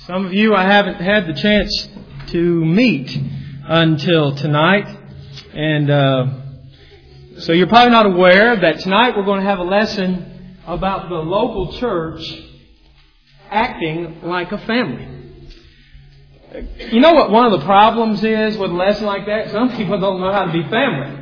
Some of you I haven't had the chance to meet until tonight. And so you're probably not aware that tonight we're going to have a lesson about the local church acting like a family. You know what one of the problems is with a lesson like that? Some people don't know how to be family.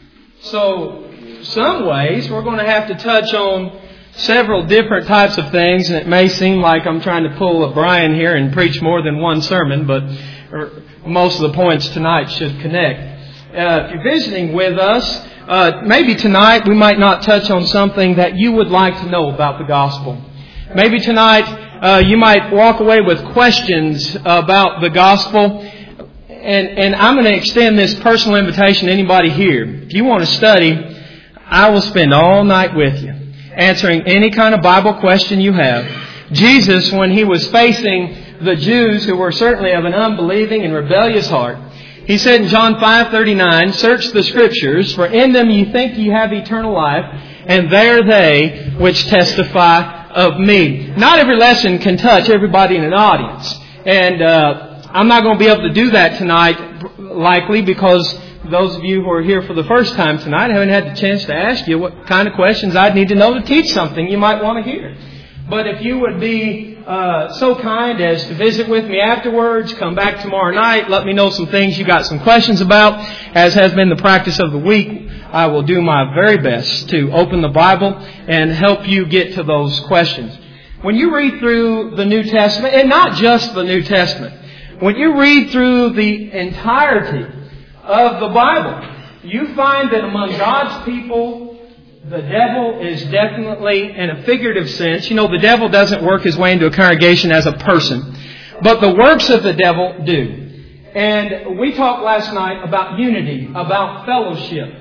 So, some ways we're going to have to touch on several different types of things, and it may seem like I'm trying to pull a Brian here and preach more than one sermon, but most of the points tonight should connect. If you're visiting with us, maybe tonight we might not touch on something that you would like to know about the gospel. Maybe tonight you might walk away with questions about the gospel, and I'm going to extend this personal invitation to anybody here. If you want to study, I will spend all night with you, answering any kind of Bible question you have. Jesus, when He was facing the Jews who were certainly of an unbelieving and rebellious heart, He said in John 5:39, "Search the Scriptures, for in them you think you have eternal life, and they are they which testify of me." Not every lesson can touch everybody in an audience. And I'm not going to be able to do that tonight, likely, because those of you who are here for the first time tonight haven't had the chance to ask you what kind of questions I'd need to know to teach something you might want to hear. But if you would be so kind as to visit with me afterwards, come back tomorrow night, let me know some things you got some questions about. As has been the practice of the week, I will do my very best to open the Bible and help you get to those questions. When you read through the New Testament, and not just the New Testament, when you read through the entirety of the Bible, you find that among God's people, the devil is definitely, in a figurative sense, the devil doesn't work his way into a congregation as a person, but the works of the devil do. And we talked last night about unity, about fellowship,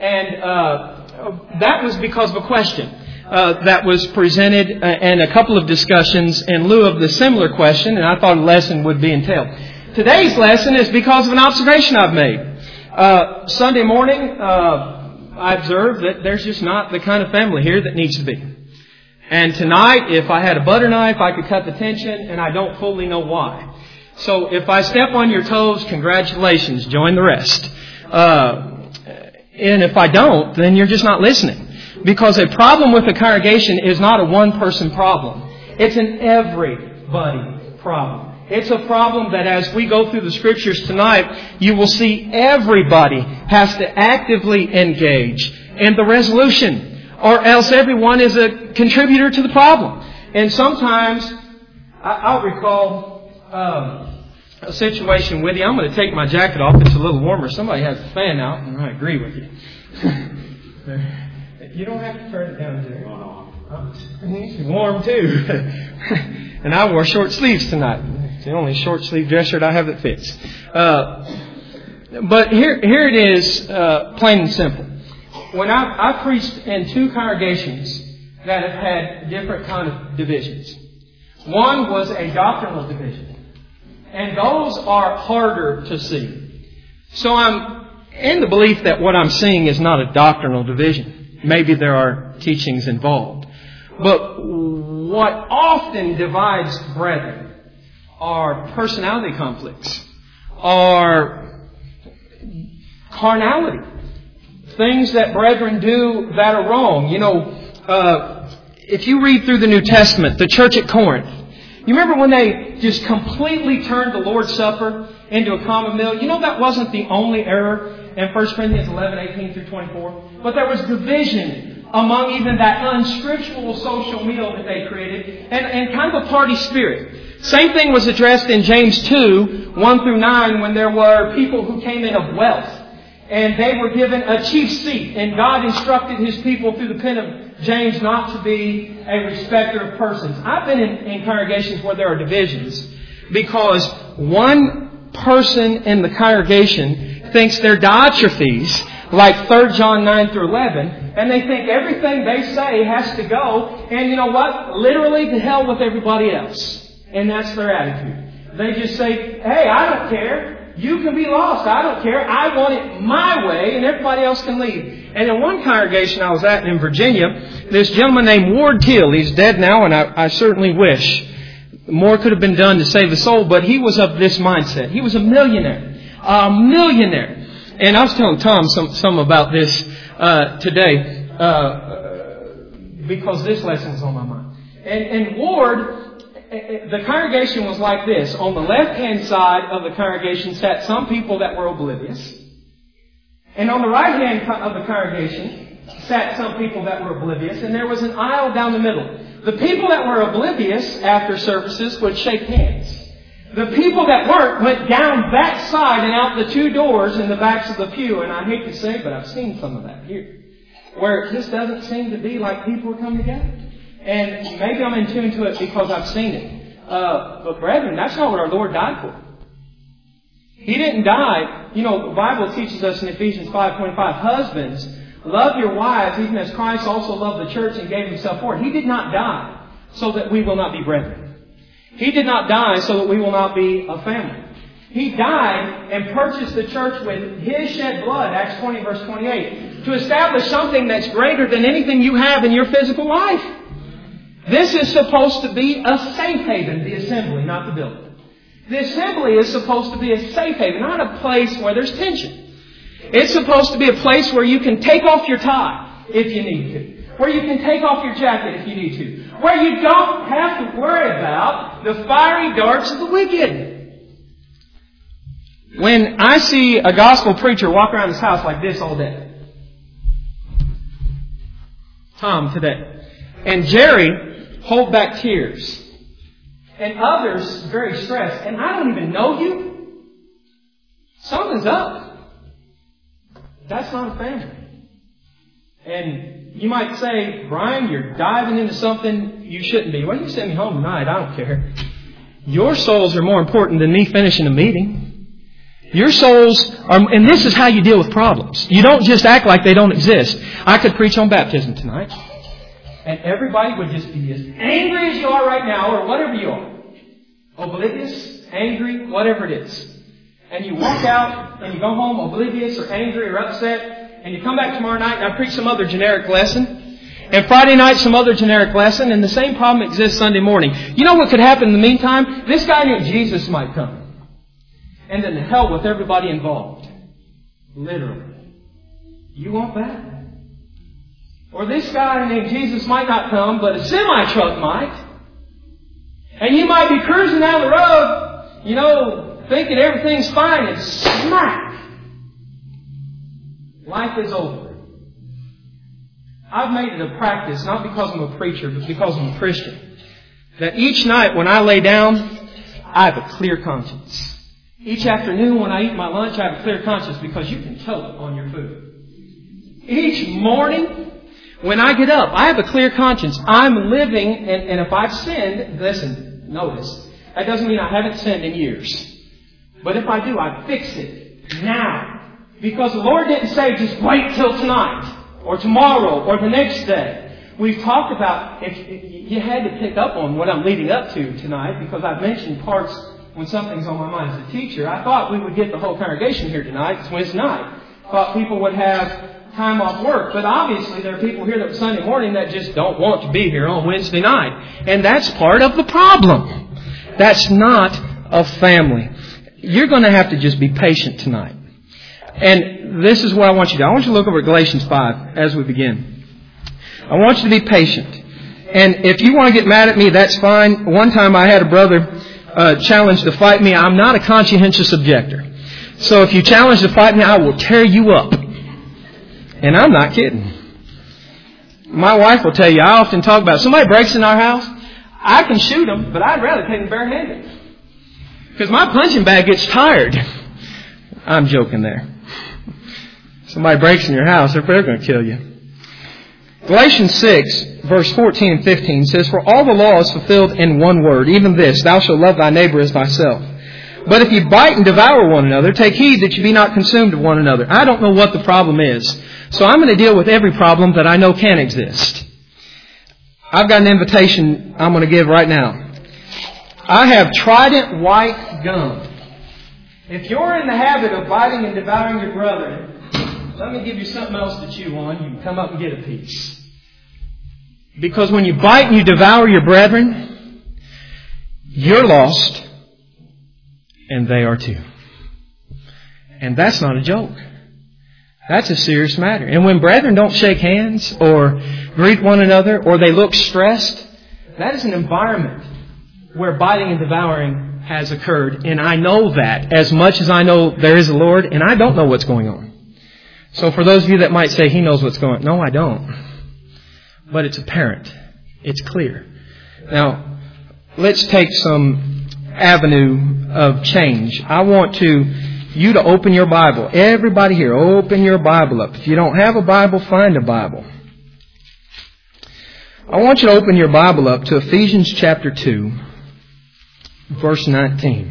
and that was because of a question that was presented and a couple of discussions in lieu of the similar question, and I thought a lesson would be entailed. Today's lesson is because of an observation I've made. Sunday morning, I observed that there's just not the kind of family here that needs to be. And tonight, if I had a butter knife, I could cut the tension, and I don't fully know why. So if I step on your toes, congratulations, join the rest. And if I don't, then you're just not listening. Because a problem with the congregation is not a one-person problem. It's an everybody problem. It's a problem that as we go through the Scriptures tonight, you will see everybody has to actively engage in the resolution, or else everyone is a contributor to the problem. And sometimes, I'll recall a situation with you. I'm going to take my jacket off. It's a little warmer. Somebody has the fan out, and I agree with you. You don't have to turn it down, Jerry. It's warm, too. And I wore short sleeves tonight. It's the only short sleeve dress shirt I have that fits. But here it is, plain and simple. When I preached in two congregations that have had different kind of divisions. One was a doctrinal division. And those are harder to see. So I'm in the belief that what I'm seeing is not a doctrinal division. Maybe there are teachings involved. But what often divides brethren are personality conflicts, are carnality, things that brethren do that are wrong. If you read through the New Testament, the church at Corinth, you remember when they just completely turned the Lord's Supper into a common meal? That wasn't the only error in 1 Corinthians 11:18 through 24. But there was division among even that unscriptural social meal that they created, and kind of a party spirit. Same thing was addressed in James 2, 1 through 9, when there were people who came in of wealth. And they were given a chief seat. And God instructed His people through the pen of James not to be a respecter of persons. I've been in congregations where there are divisions because one person in the congregation thinks they're Diotrephes, like 3 John 9 through 11, and they think everything they say has to go, and you know what? Literally to hell with everybody else. And that's their attitude. They just say, hey, I don't care. You can be lost. I don't care. I want it my way, and everybody else can leave. And in one congregation I was at in Virginia, this gentleman named Ward Till, he's dead now, and I certainly wish More could have been done to save the soul, but he was of this mindset. He was a millionaire. A millionaire. And I was telling Tom some about this today because this lesson was on my mind. And Ward, the congregation was like this. On the left-hand side of the congregation sat some people that were oblivious. And on the right-hand of the congregation sat some people that were oblivious. And there was an aisle down the middle. The people that were oblivious after services would shake hands. The people that weren't went down that side and out the two doors in the backs of the pew. And I hate to say, but I've seen some of that here, where it just doesn't seem to be like people are coming together. And maybe I'm in tune to it because I've seen it. But brethren, that's not what our Lord died for. He didn't die. You know, the Bible teaches us in Ephesians 5:25, husbands, love your wives even as Christ also loved the church and gave Himself for it. He did not die so that we will not be brethren. He did not die so that we will not be a family. He died and purchased the church with His shed blood, Acts 20 verse 28, to establish something that's greater than anything you have in your physical life. This is supposed to be a safe haven, the assembly, not the building. The assembly is supposed to be a safe haven, not a place where there's tension. It's supposed to be a place where you can take off your tie if you need to. Where you can take off your jacket if you need to. Where you don't have to worry about the fiery darts of the wicked. When I see a gospel preacher walk around his house like this all day, Tom today, and Jerry hold back tears, and others very stressed, and I don't even know you, something's up. That's not a family. And you might say, Brian, you're diving into something you shouldn't be. Well, you send me home tonight. I don't care. Your souls are more important than me finishing a meeting. Your souls are, and this is how you deal with problems. You don't just act like they don't exist. I could preach on baptism tonight, and everybody would just be as angry as you are right now, or whatever you are. Oblivious, angry, whatever it is. And you walk out and you go home oblivious or angry or upset, and you come back tomorrow night and I preach some other generic lesson, and Friday night some other generic lesson, and the same problem exists Sunday morning. You know what could happen in the meantime? This guy named Jesus might come. And then to hell with everybody involved. Literally. You want that? Or this guy named Jesus might not come, but a semi-truck might. And you might be cruising down the road, you know, thinking everything's fine, and smack! Life is over. I've made it a practice, not because I'm a preacher, but because I'm a Christian, that each night when I lay down, I have a clear conscience. Each afternoon when I eat my lunch, I have a clear conscience because you can tell it on your food. Each morning when I get up, I have a clear conscience. I'm living, and if I've sinned, listen, notice, that doesn't mean I haven't sinned in years. But if I do, I fix it now. Because the Lord didn't say just wait till tonight or tomorrow or the next day. We've talked about, if you had to pick up on what I'm leading up to tonight, because I've mentioned parts when something's on my mind as a teacher. I thought we would get the whole congregation here tonight. It's Wednesday night. I thought people would have time off work. But obviously there are people here that Sunday morning that just don't want to be here on Wednesday night. And that's part of the problem. That's not a family. You're going to have to just be patient tonight. And this is what I want you to do. I want you to look over at Galatians 5 as we begin. I want you to be patient. And if you want to get mad at me, that's fine. One time I had a brother challenge to fight me. I'm not a conscientious objector. So if you challenge to fight me, I will tear you up. And I'm not kidding. My wife will tell you, I often talk about, somebody breaks in our house, I can shoot them, but I'd rather take them barehanded. Because my punching bag gets tired. I'm joking there. Somebody breaks in your house, they're going to kill you. Galatians 6, verse 14 and 15 says, For all the law is fulfilled in one word, even this, thou shalt love thy neighbor as thyself. But if you bite and devour one another, take heed that you be not consumed of one another. I don't know what the problem is, so I'm going to deal with every problem that I know can exist. I've got an invitation I'm going to give right now. I have Trident white gum. If you're in the habit of biting and devouring your brethren, let me give you something else to chew on. You can come up and get a piece. Because when you bite and you devour your brethren, You're lost, and they are too. And that's not a joke. That's a serious matter. And when brethren don't shake hands or greet one another or they look stressed, that is an environment where biting and devouring has occurred. And I know that as much as I know there is a Lord, and I don't know what's going on. So for those of you that might say, He knows what's going on. No, I don't. But it's apparent. It's clear. Now, let's take some avenue of change. I want you to open your Bible. Everybody here, open your Bible up. If you don't have a Bible, find a Bible. I want you to open your Bible up to Ephesians chapter 2, verse 19.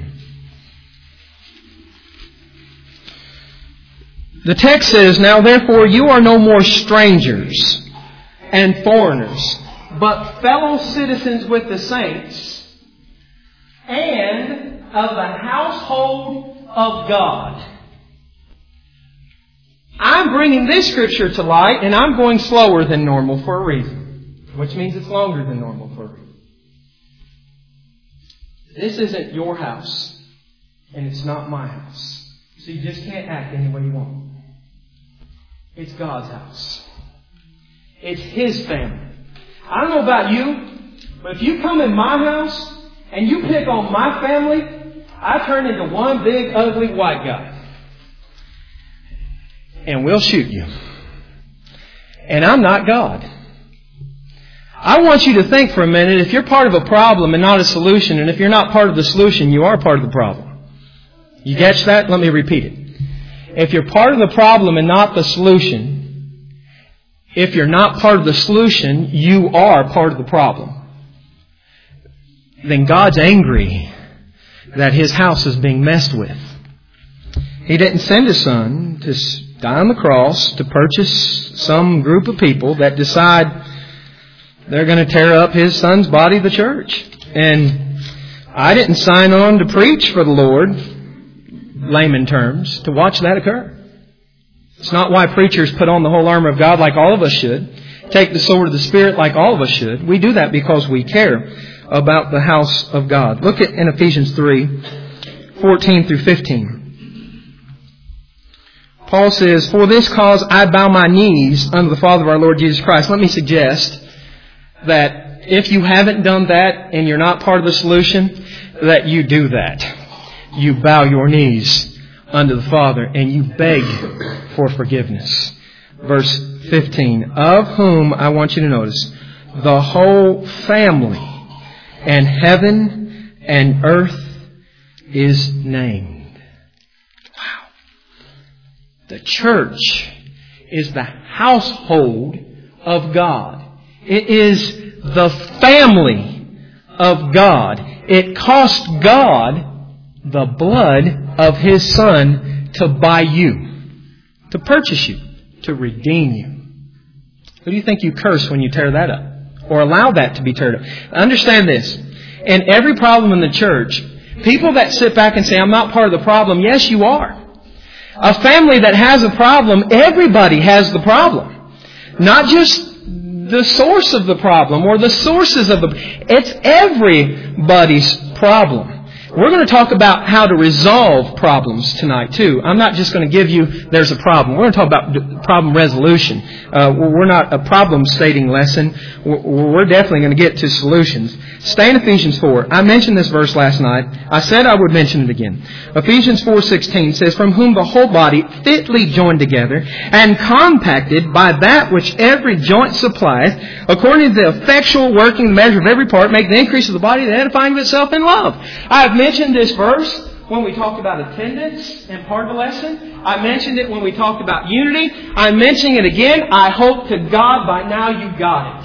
The text says, "Now therefore you are no more strangers and foreigners, but fellow citizens with the saints and of the household of God." I'm bringing this scripture to light, and I'm going slower than normal for a reason, which means it's longer than normal for a reason. This isn't your house, and it's not my house. So you just can't act any way you want. It's God's house. It's His family. I don't know about you, but if you come in my house and you pick on my family, I turn into one big ugly white guy. And we'll shoot you. And I'm not God. I want you to think for a minute, if you're part of a problem and not a solution, and if you're not part of the solution, you are part of the problem. You catch that? Let me repeat it. If you're part of the problem and not the solution, if you're not part of the solution, you are part of the problem. Then God's angry that His house is being messed with. He didn't send His Son to die on the cross to purchase some group of people that decide they're going to tear up His Son's body, the church. And I didn't sign on to preach for the Lord, layman terms, to watch that occur. It's not why preachers put on the whole armor of God like all of us should, take the sword of the Spirit like all of us should. We do that because we care about the house of God. Look at in Ephesians 3, 14 through 15. Paul says, "For this cause I bow my knees unto the Father of our Lord Jesus Christ." Let me suggest that if you haven't done that and you're not part of the solution, that you do that. You bow your knees unto the Father and you beg for forgiveness. Verse 15, "Of whom," I want you to notice, "the whole family and heaven and earth is named." Wow. The church is the household of God. It is the family of God. It cost God the blood of His Son to buy you, to purchase you, to redeem you. Who do you think you curse when you tear that up? Or allow that to be teared up? Understand this. In every problem in the church, people that sit back and say, "I'm not part of the problem," yes, you are. A family that has a problem, everybody has the problem. Not just the source of the problem or the sources of the... It's everybody's problem. We're going to talk about how to resolve problems tonight, too. I'm not just going to give you, there's a problem. We're going to talk about problem resolution. We're not a problem-stating lesson. We're definitely going to get to solutions. Stay in Ephesians 4. I mentioned this verse last night. I said I would mention it again. Ephesians 4:16 says, "From whom the whole body, fitly joined together and compacted by that which every joint supplieth, according to the effectual working measure of every part, make the increase of the body, the edifying of itself in love." I've mentioned this verse when we talked about attendance and part of the lesson. I mentioned it when we talked about unity. I'm mentioning it again. I hope to God by now you got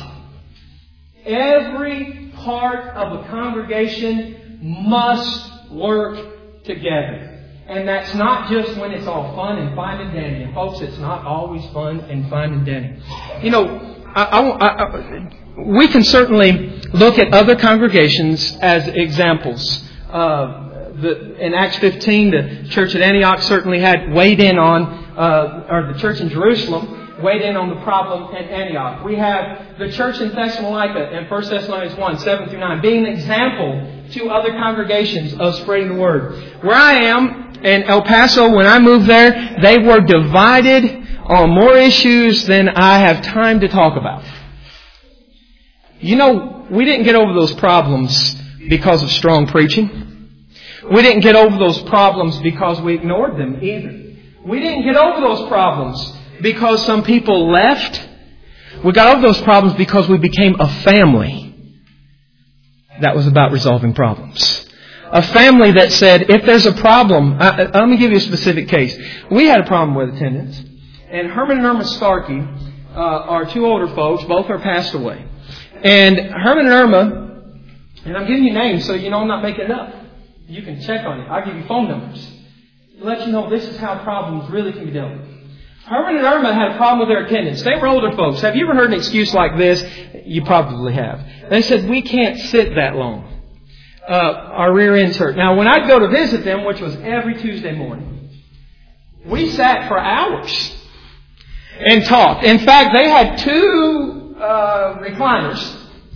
it. Every part of a congregation must work together. And that's not just when it's all fun and fine and dandy. And folks, it's not always fun and fine and dandy. You know, we can certainly look at other congregations as examples. In Acts 15, the church at Antioch certainly had weighed in on, or the church in Jerusalem, weighed in on the problem at Antioch. We have the church in Thessalonica in 1 Thessalonians 1, 7 through 9, being an example to other congregations of spreading the word. Where I am in El Paso, when I moved there, they were divided on more issues than I have time to talk about. You know, we didn't get over those problems because of strong preaching. We didn't get over those problems because we ignored them either. We didn't get over those problems because some people left. We got over those problems because we became a family that was about resolving problems. A family that said, if there's a problem, let me give you a specific case. We had a problem with attendance. And Herman and Irma Starkey are two older folks. Both are passed away. And Herman and Irma, and I'm giving you names so you know I'm not making it up. You can check on it. I'll give you phone numbers to let you know this is how problems really can be dealt with. Herman and Irma had a problem with their attendance. They were older folks. Have you ever heard an excuse like this? You probably have. They said, we can't sit that long. Our rear end's hurt. Now, when I'd go to visit them, which was every Tuesday morning, we sat for hours and talked. In fact, they had two recliners.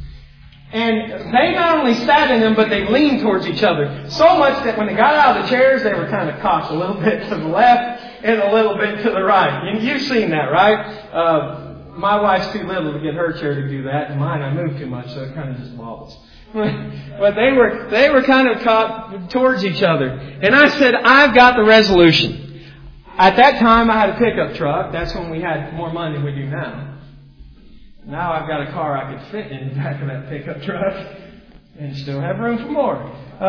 And they not only sat in them, but they leaned towards each other. So much that when they got out of the chairs, they were kind of cocked a little bit to the left and a little bit to the right. You've seen that, right? My wife's too little to get her chair to do that. And mine, I move too much, so it kind of just wobbles. But they were kind of caught towards each other. And I said, I've got the resolution. At that time, I had a pickup truck. That's when we had more money than we do now. Now I've got a car I could fit in the back of that pickup truck and still have room for more.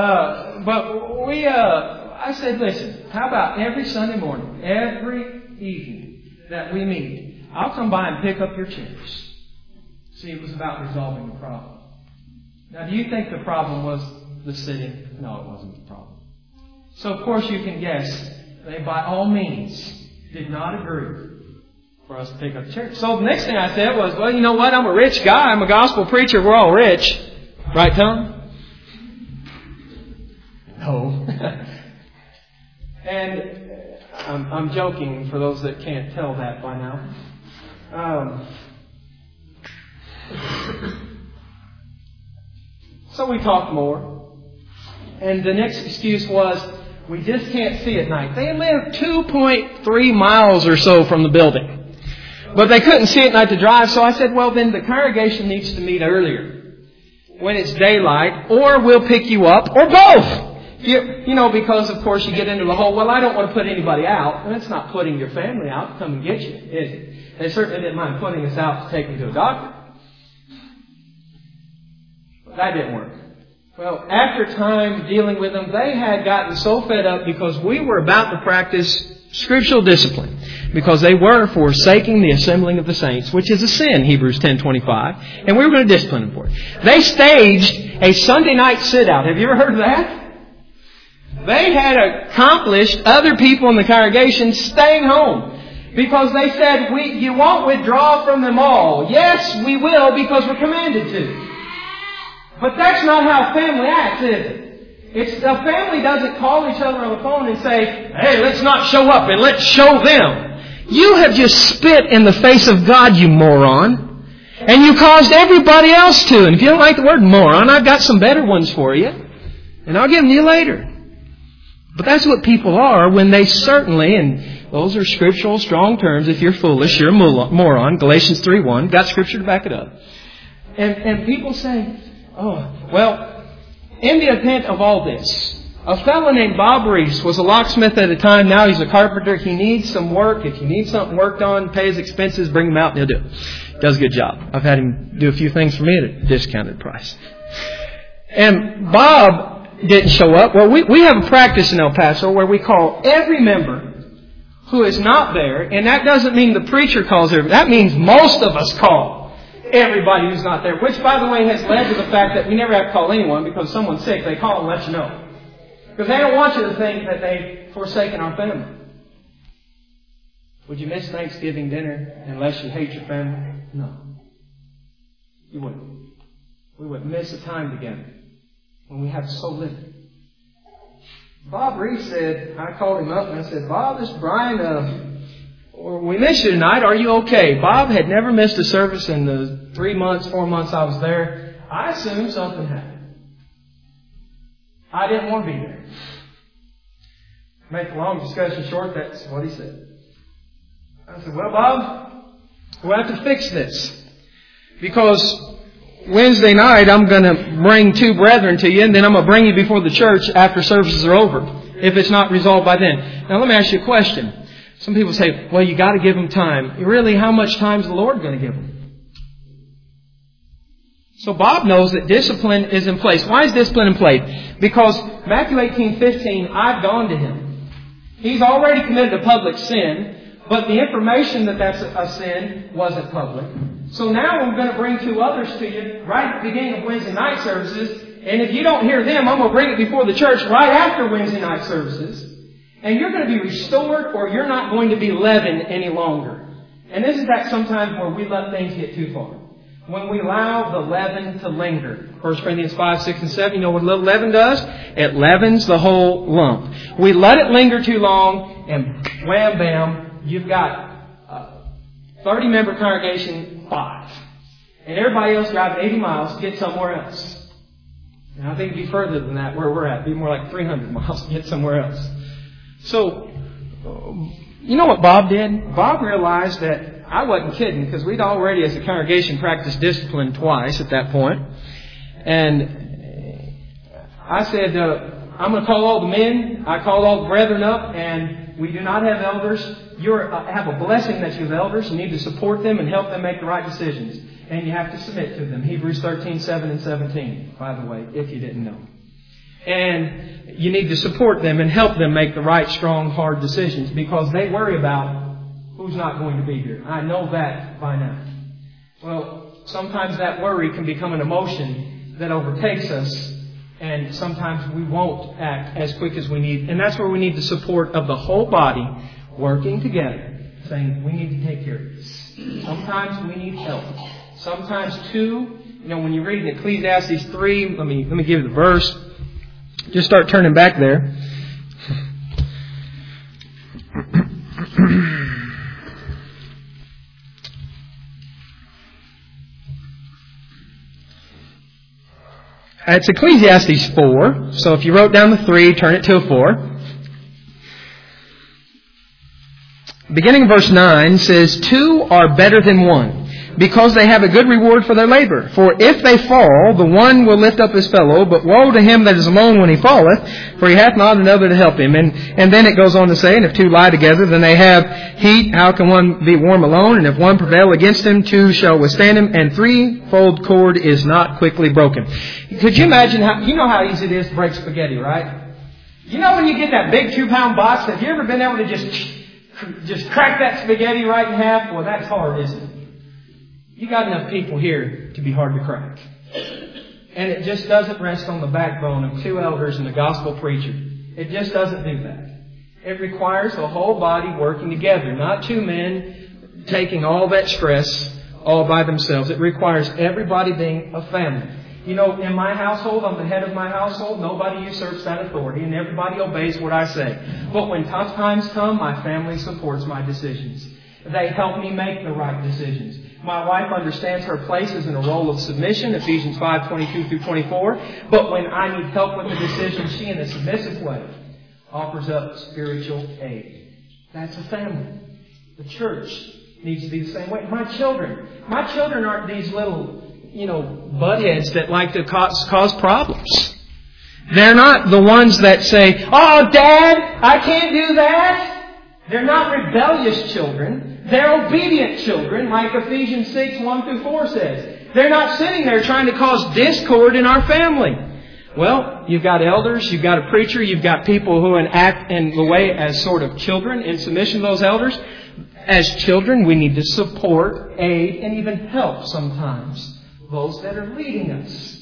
But I said, listen, how about every Sunday morning, every evening that we meet, I'll come by and pick up your chairs. See, it was about resolving the problem. Now, do you think the problem was the sitting? No, it wasn't the problem. So, of course, you can guess they by all means did not agree for us to pick up the church. So the next thing I said was, well, you know what? I'm a rich guy. I'm a gospel preacher. We're all rich. Right, Tom? No. And I'm joking for those that can't tell that by now. So we talked more. And the next excuse was, we just can't see at night. They live 2.3 miles or so from the building. But they couldn't see at night to drive, so I said, well, then the congregation needs to meet earlier when it's daylight, or we'll pick you up, or both. You know, because, of course, you get into the whole, well, I don't want to put anybody out. And it's not putting your family out to come and get you, is it? They certainly didn't mind putting us out to take them to a doctor. But that didn't work. Well, after time dealing with them, they had gotten so fed up because we were about to practice scriptural discipline. Because they were forsaking the assembling of the saints, which is a sin, Hebrews 10:25, and we were going to discipline them for it. They staged a Sunday night sit-out. Have you ever heard of that? They had accomplished other people in the congregation staying home. Because they said, you won't withdraw from them all. Yes, we will, because we're commanded to. But that's not how family acts, is it? A family doesn't call each other on the phone and say, hey, let's not show up and let's show them. You have just spit in the face of God, you moron. And you caused everybody else to. And if you don't like the word moron, I've got some better ones for you. And I'll give them to you later. But that's what people are when they certainly, and those are scriptural strong terms. If you're foolish, you're a moron. Galatians 3:1. Got scripture to back it up. And people say, oh, well, in the event of all this, a fellow named Bob Reese was a locksmith at a time. Now he's a carpenter. He needs some work. If you need something worked on, pay his expenses, bring him out and he'll do it. Does a good job. I've had him do a few things for me at a discounted price. And Bob didn't show up. Well, we have a practice in El Paso where we call every member who is not there. And that doesn't mean the preacher calls everybody. That means most of us call everybody who's not there. Which, by the way, has led to the fact that we never have to call anyone because someone's sick. They call and let you know. Because they don't want you to think that they've forsaken our family. Would you miss Thanksgiving dinner unless you hate your family? No. You wouldn't. We would miss a time together when we have so little. Bob Reese said, I called him up and I said, Bob, this is Brian. we missed you tonight. Are you okay? Bob had never missed a service in the 4 months I was there. I assumed something happened. I didn't want to be there. Make a long discussion short, that's what he said. I said, well, Bob, we'll have to fix this. Because Wednesday night, I'm going to bring 2 brethren to you, and then I'm going to bring you before the church after services are over, if it's not resolved by then. Now, let me ask you a question. Some people say, well, you got to give them time. Really, how much time is the Lord going to give them? So Bob knows that discipline is in place. Why is discipline in place? Because Matthew 18:15, I've gone to him. He's already committed a public sin, but the information that that's a sin wasn't public. So now I'm going to bring 2 others to you right at the beginning of Wednesday night services. And if you don't hear them, I'm going to bring it before the church right after Wednesday night services. And you're going to be restored, or you're not going to be leavened any longer. And isn't that sometimes where we let things get too far? When we allow the leaven to linger. 1 Corinthians 5, 6, and 7, you know what a little leaven does? It leavens the whole lump. We let it linger too long, and wham, bam, you've got 30-member congregation, 5. And everybody else driving 80 miles to get somewhere else. And I think it'd be further than that where we're at. It'd be more like 300 miles to get somewhere else. So, you know what Bob did? Bob realized that I wasn't kidding, because we'd already, as a congregation, practiced discipline twice at that point. And I said, I'm going to call all the men. I called all the brethren up, and we do not have elders. You have a blessing that you have elders. You need to support them and help them make the right decisions. And you have to submit to them. Hebrews 13, 7 and 17, by the way, if you didn't know. And you need to support them and help them make the right, strong, hard decisions, because they worry about who's not going to be here. I know that by now. Well, sometimes that worry can become an emotion that overtakes us, and sometimes we won't act as quick as we need. And that's where we need the support of the whole body working together, saying, we need to take care of this. Sometimes we need help. Sometimes too, when you read in Ecclesiastes 3, let me give you the verse. Just start turning back there. It's Ecclesiastes 4. So if you wrote down the 3, turn it to a 4. Beginning of verse 9 says, 2 are better than 1, because they have a good reward for their labor. For if they fall, the one will lift up his fellow, but woe to him that is alone when he falleth, for he hath not another to help him. And then it goes on to say, and if 2 lie together, then they have heat. How can one be warm alone? And if one prevail against him, 2 shall withstand him, and 3-fold cord is not quickly broken. Could you imagine how easy it is to break spaghetti, right? When you get that big 2-pound box, have you ever been able to just crack that spaghetti right in half? Well, that's hard, isn't it? You got enough people here to be hard to crack. And it just doesn't rest on the backbone of 2 elders and a gospel preacher. It just doesn't do that. It requires the whole body working together, not 2 men taking all that stress all by themselves. It requires everybody being a family. In my household, I'm the head of my household. Nobody usurps that authority, and everybody obeys what I say. But when tough times come, my family supports my decisions. They help me make the right decisions. My wife understands her place is in a role of submission, Ephesians 5:22 through 24. But when I need help with the decision, she, in a submissive way, offers up spiritual aid. That's a family. The church needs to be the same way. My children aren't these little, buttheads that like to cause problems. They're not the ones that say, "Oh, Dad, I can't do that." They're not rebellious children. They're obedient children, like Ephesians 6, 1 through 4 says. They're not sitting there trying to cause discord in our family. Well, you've got elders, you've got a preacher, you've got people who act in the way as sort of children in submission to those elders. As children, we need to support, aid, and even help sometimes those that are leading us.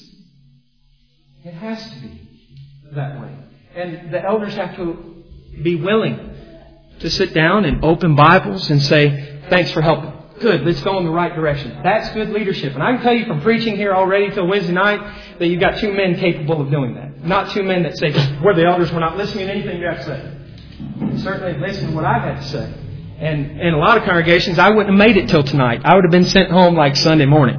It has to be that way. And the elders have to be willing to sit down and open Bibles and say, "Thanks for helping. Good, let's go in the right direction." That's good leadership. And I can tell you from preaching here already till Wednesday night that you've got 2 men capable of doing that. Not 2 men that say, "We're the elders, we're not listening to anything you have to say." Certainly listen to what I've had to say. And in a lot of congregations, I wouldn't have made it till tonight. I would have been sent home like Sunday morning.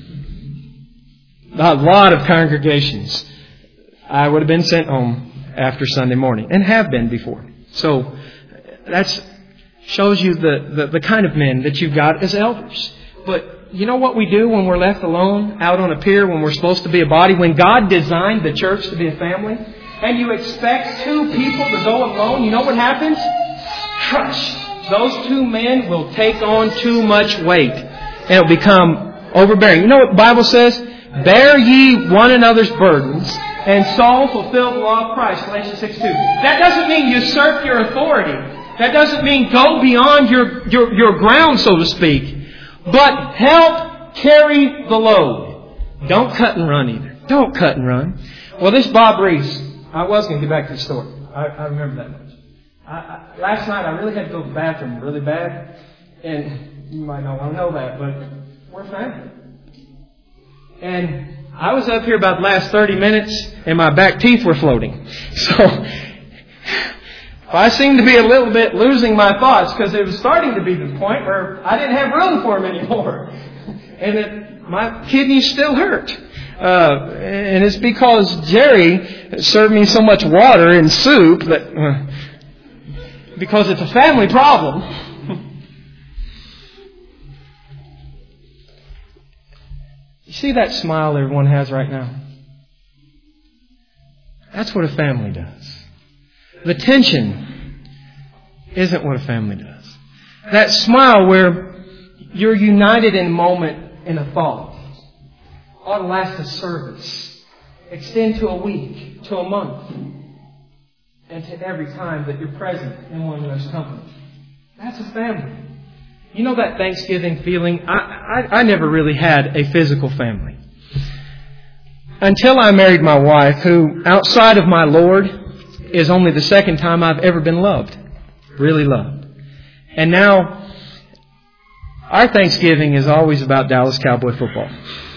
A lot of congregations, I would have been sent home after Sunday morning, and have been before. So that shows you the kind of men that you've got as elders. But you know what we do when we're left alone out on a pier when we're supposed to be a body? When God designed the church to be a family, and you expect two people to go alone, you know what happens? Crush. Those two men will take on too much weight, and it'll become overbearing. You know what the Bible says? Bear ye one another's burdens, and so fulfill the law of Christ, Galatians 6:2. That doesn't mean usurp your authority. That doesn't mean go beyond your ground, so to speak. But help carry the load. Don't cut and run either. Don't cut and run. Well, this Bob Reese, I was going to get back to the story. I remember that much. Last night I really had to go to the bathroom really bad. And you might not want to know that, but we're family. And I was up here about the last 30 minutes and my back teeth were floating. So I seemed to be a little bit losing my thoughts because it was starting to be the point where I didn't have room for them anymore. And my kidneys still hurt. And it's because Jerry served me so much water and soup that because it's a family problem. You see that smile everyone has right now? That's what a family does. The tension isn't what a family does. That smile where you're united in a moment, in a thought, ought to last a service, extend to a week, to a month, and to every time that you're present in one another's company. That's a family. You know that Thanksgiving feeling? I never really had a physical family. Until I married my wife, who, outside of my Lord, is only the second time I've ever been loved. Really loved. And now, our Thanksgiving is always about Dallas Cowboy football.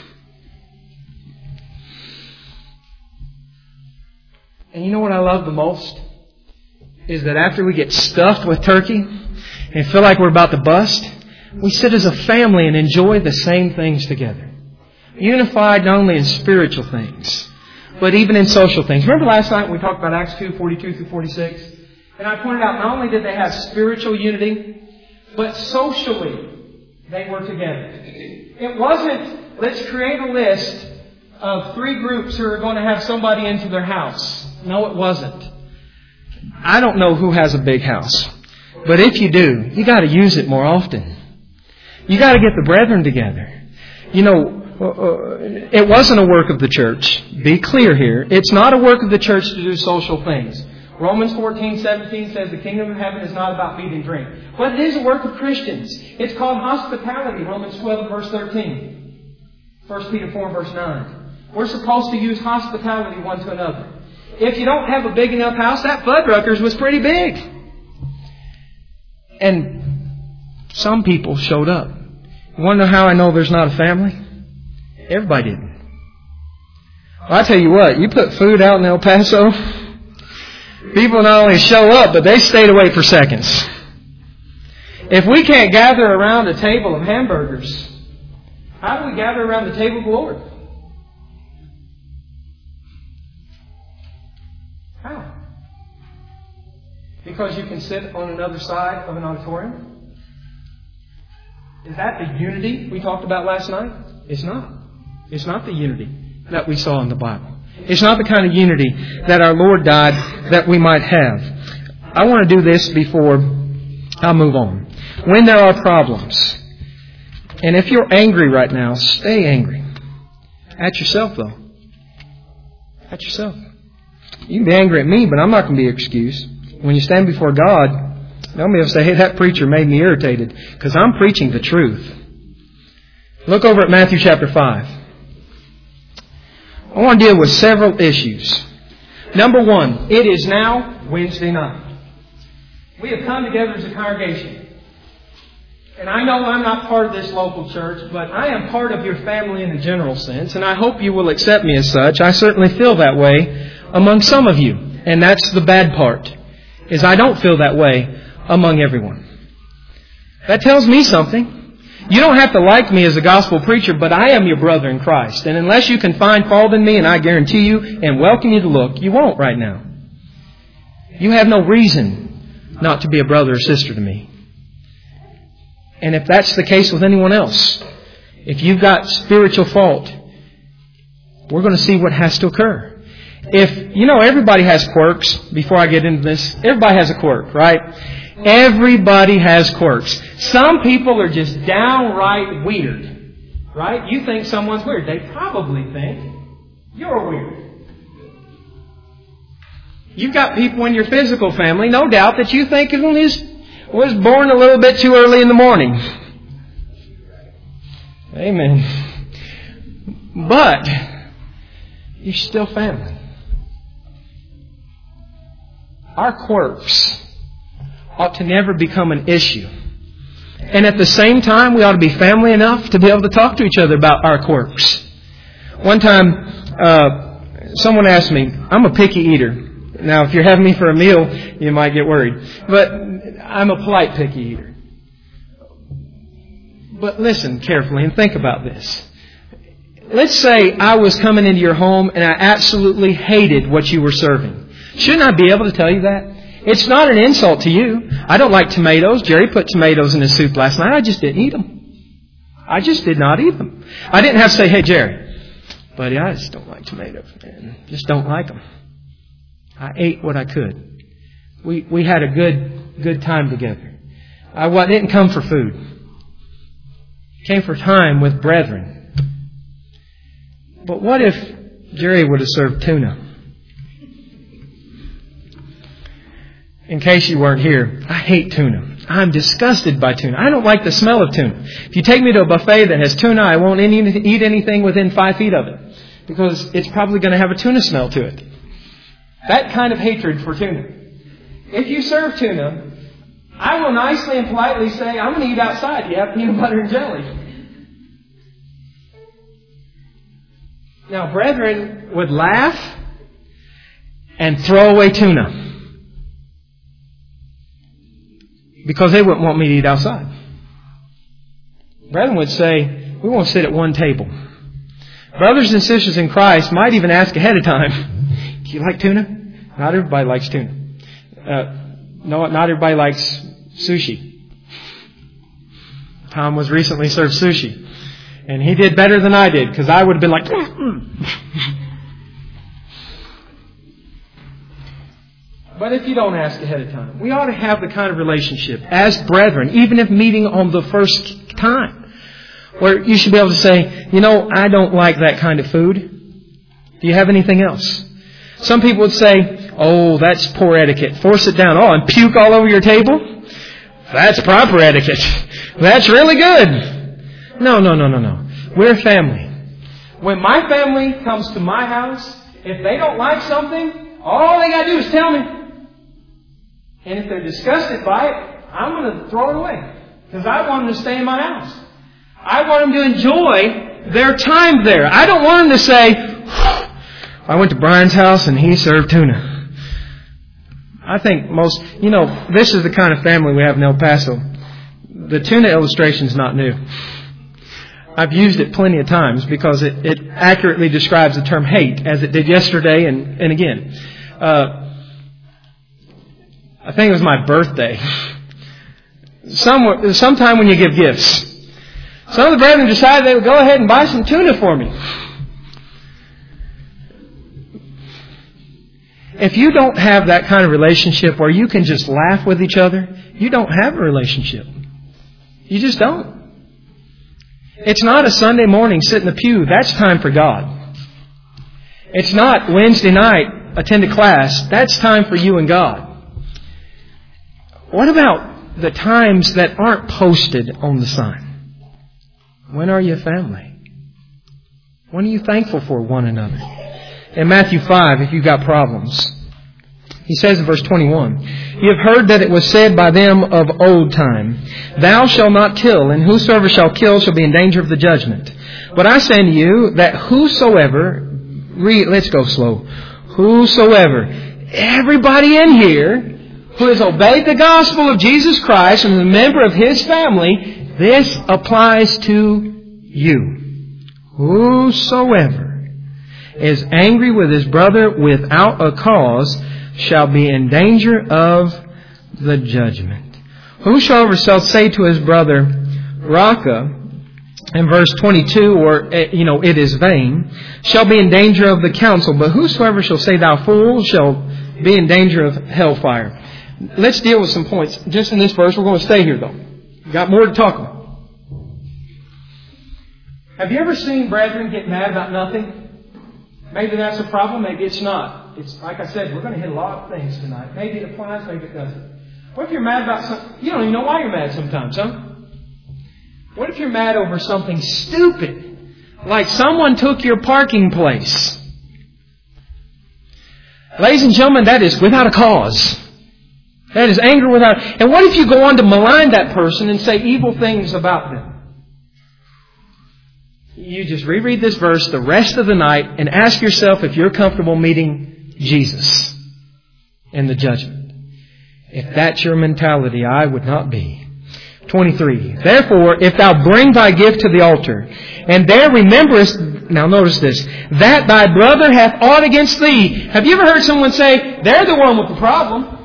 And you know what I love the most? Is that after we get stuffed with turkey and feel like we're about to bust, we sit as a family and enjoy the same things together. Unified not only in spiritual things, but even in social things. Remember last night we talked about Acts 2:42 through 46? And I pointed out not only did they have spiritual unity, but socially they were together. It wasn't, let's create a list of 3 groups who are going to have somebody into their house. No, it wasn't. I don't know who has a big house. But if you do, you got to use it more often. You got to get the brethren together. You know, it wasn't a work of the church. Be clear here. It's not a work of the church to do social things. Romans 14:17 says the kingdom of heaven is not about meat and drink. But it is a work of Christians. It's called hospitality. Romans 12 verse 13. 1 Peter 4 verse 9. We're supposed to use hospitality one to another. If you don't have a big enough house, that Fuddruckers was pretty big. And some people showed up. You want to know how I know there's not a family? Everybody didn't. Well, I tell you what, you put food out in El Paso, people not only show up, but they stayed away for seconds. If we can't gather around a table of hamburgers, how do we gather around the table of the Lord? How? Because you can sit on another side of an auditorium? Is that the unity we talked about last night? It's not. It's not the unity that we saw in the Bible. It's not the kind of unity that our Lord died that we might have. I want to do this before I move on. When there are problems, and if you're angry right now, stay angry. At yourself, though. At yourself. You can be angry at me, but I'm not going to be excused. When you stand before God, don't be able to say, hey, that preacher made me irritated, because I'm preaching the truth. Look over at Matthew chapter 5. I want to deal with several issues. Number 1, it is now Wednesday night. We have come together as a congregation. And I know I'm not part of this local church, but I am part of your family in a general sense, and I hope you will accept me as such. I certainly feel that way among some of you. And that's the bad part, is I don't feel that way among everyone. That tells me something. You don't have to like me as a gospel preacher, but I am your brother in Christ. And unless you can find fault in me, and I guarantee you and welcome you to look, you won't right now. You have no reason not to be a brother or sister to me. And if that's the case with anyone else, if you've got spiritual fault, we're going to see what has to occur. Everybody has quirks. Before I get into this, everybody has a quirk, right? Everybody has quirks. Some people are just downright weird, right? You think someone's weird. They probably think you're weird. You've got people in your physical family, no doubt, that you think was born a little bit too early in the morning. Amen. But you're still family. Our quirks ought to never become an issue. And at the same time, we ought to be family enough to be able to talk to each other about our quirks. One time, someone asked me, I'm a picky eater. Now, if you're having me for a meal, you might get worried. But I'm a polite picky eater. But listen carefully and think about this. Let's say I was coming into your home and I absolutely hated what you were serving. Shouldn't I be able to tell you that? It's not an insult to you. I don't like tomatoes. Jerry put tomatoes in his soup last night. I just didn't eat them. I just did not eat them. I didn't have to say, hey, Jerry, buddy, I just don't like tomatoes, man. Just don't like them. I ate what I could. We had a good time together. I didn't come for food. Came for time with brethren. But what if Jerry would have served tuna? In case you weren't here, I hate tuna. I'm disgusted by tuna. I don't like the smell of tuna. If you take me to a buffet that has tuna, I won't eat anything within 5 feet of it. Because it's probably going to have a tuna smell to it. That kind of hatred for tuna. If you serve tuna, I will nicely and politely say, I'm going to eat outside. You have peanut butter and jelly. Now, brethren would laugh and throw away tuna. Because they wouldn't want me to eat outside. Brethren would say, we won't sit at one table. Brothers and sisters in Christ might even ask ahead of time, do you like tuna? Not everybody likes tuna. No, not everybody likes sushi. Tom was recently served sushi. And he did better than I did, because I would have been like, But if you don't ask ahead of time, we ought to have the kind of relationship as brethren, even if meeting on the first time, where you should be able to say, I don't like that kind of food. Do you have anything else? Some people would say, oh, that's poor etiquette. Force it down. Oh, and puke all over your table? That's proper etiquette. That's really good. No. We're family. When my family comes to my house, if they don't like something, all they got to do is tell me. And if they're disgusted by it, I'm going to throw it away. Because I want them to stay in my house. I want them to enjoy their time there. I don't want them to say, I went to Brian's house and he served tuna. I think this is the kind of family we have in El Paso. The tuna illustration is not new. I've used it plenty of times because it accurately describes the term hate, as it did yesterday and again. I think it was my birthday. Sometime when you give gifts. Some of the brethren decided they would go ahead and buy some tuna for me. If you don't have that kind of relationship where you can just laugh with each other, you don't have a relationship. You just don't. It's not a Sunday morning sit in the pew. That's time for God. It's not Wednesday night attend a class. That's time for you and God. What about the times that aren't posted on the sign? When are you a family? When are you thankful for one another? In Matthew 5, if you've got problems, he says in verse 21, you have heard that it was said by them of old time, thou shalt not kill, and whosoever shall kill shall be in danger of the judgment. But I say unto you that whosoever, let's go slow, whosoever, everybody in here who has obeyed the gospel of Jesus Christ and is a member of His family, this applies to you. Whosoever is angry with his brother without a cause shall be in danger of the judgment. Whosoever shall say to his brother, Raka, in verse 22, or, it is vain, shall be in danger of the council. But whosoever shall say, thou fool, shall be in danger of hellfire. Let's deal with some points. Just in this verse, we're going to stay here though. We've got more to talk about. Have you ever seen brethren get mad about nothing? Maybe that's a problem, maybe it's not. It's like I said, we're going to hit a lot of things tonight. Maybe it applies, maybe it doesn't. What if you're mad about something? You don't even know why you're mad sometimes, huh? What if you're mad over something stupid? Like someone took your parking place. Ladies and gentlemen, that is without a cause. That is anger without... And what if you go on to malign that person and say evil things about them? You just reread this verse the rest of the night and ask yourself if you're comfortable meeting Jesus in the judgment. If that's your mentality, I would not be. 23. Therefore, if thou bring thy gift to the altar, and there rememberest, now notice this, that thy brother hath aught against thee. Have you ever heard someone say, they're the one with the problem?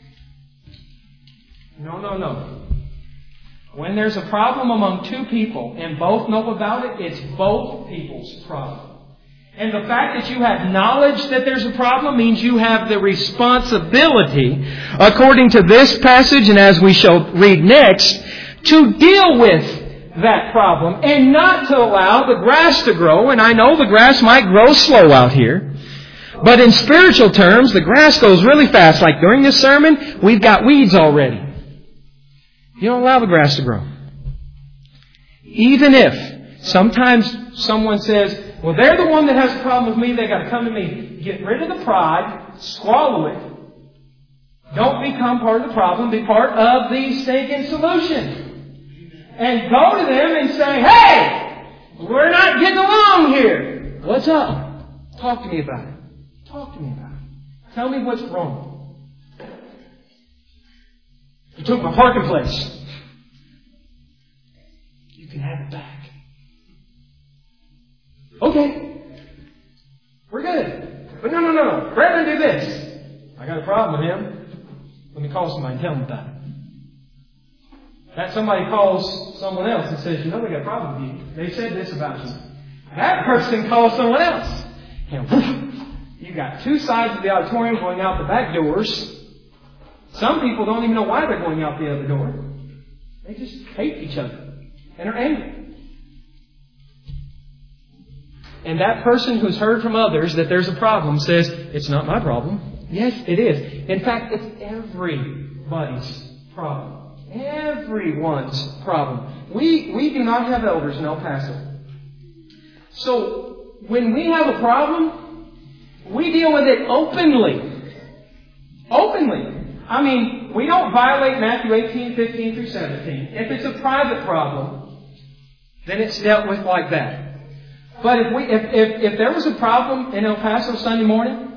No. When there's a problem among two people and both know about it, it's both people's problem. And the fact that you have knowledge that there's a problem means you have the responsibility, according to this passage and as we shall read next, to deal with that problem and not to allow the grass to grow. And I know the grass might grow slow out here. But in spiritual terms, the grass goes really fast. Like during this sermon, we've got weeds already. You don't allow the grass to grow. Even if sometimes someone says, well, they're the one that has a problem with me, they got to come to me. Get rid of the pride, swallow it. Don't become part of the problem, be part of the stinking solution. And go to them and say, hey, we're not getting along here. What's up? Talk to me about it. Talk to me about it. Tell me what's wrong. You took my parking place. You can have it back. Okay. We're good. But no. Brethren, do this. I got a problem with him. Let me call somebody and tell him about it. That somebody calls someone else and says, we got a problem with you. They said this about you. That person calls someone else. And whoosh, you got two sides of the auditorium going out the back doors. Some people don't even know why they're going out the other door. They just hate each other and are angry. And that person who's heard from others that there's a problem says, it's not my problem. Yes, it is. In fact, it's everybody's problem. Everyone's problem. We do not have elders in El Paso. So, when we have a problem, we deal with it openly. Openly. I mean, we don't violate Matthew 18, 15 through 17. If it's a private problem, then it's dealt with like that. But if there was a problem in El Paso Sunday morning,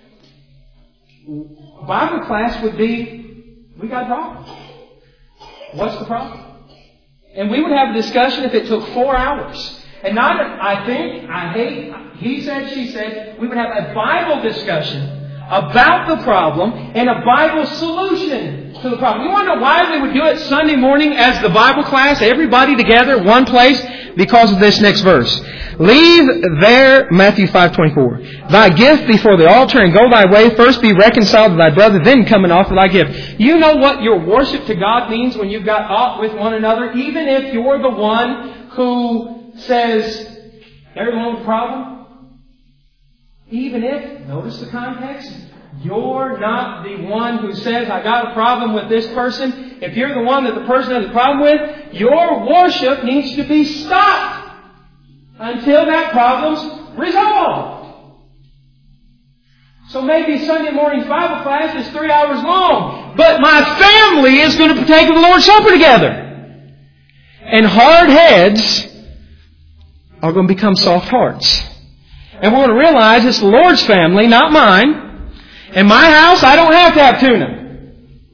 Bible class would be, we got a problem. What's the problem? And we would have a discussion if it took 4 hours. And not, I think, I hate, he said, she said, we would have a Bible discussion about the problem and a Bible solution to the problem. You want to know why they would do it Sunday morning as the Bible class, everybody together, one place? Because of this next verse. Leave there, Matthew 5:24. Thy gift before the altar and go thy way. First be reconciled to thy brother, then come and offer thy gift. You know what your worship to God means when you've got aught with one another? Even if you're the one who says, there's no problem. Even if, notice the context, you're not the one who says, I got a problem with this person. If you're the one that the person has a problem with, your worship needs to be stopped until that problem's resolved. So maybe Sunday morning's Bible class is 3 hours long, but my family is going to partake of the Lord's Supper together. And hard heads are going to become soft hearts. And we're going to realize it's the Lord's family, not mine. In my house, I don't have to have tuna.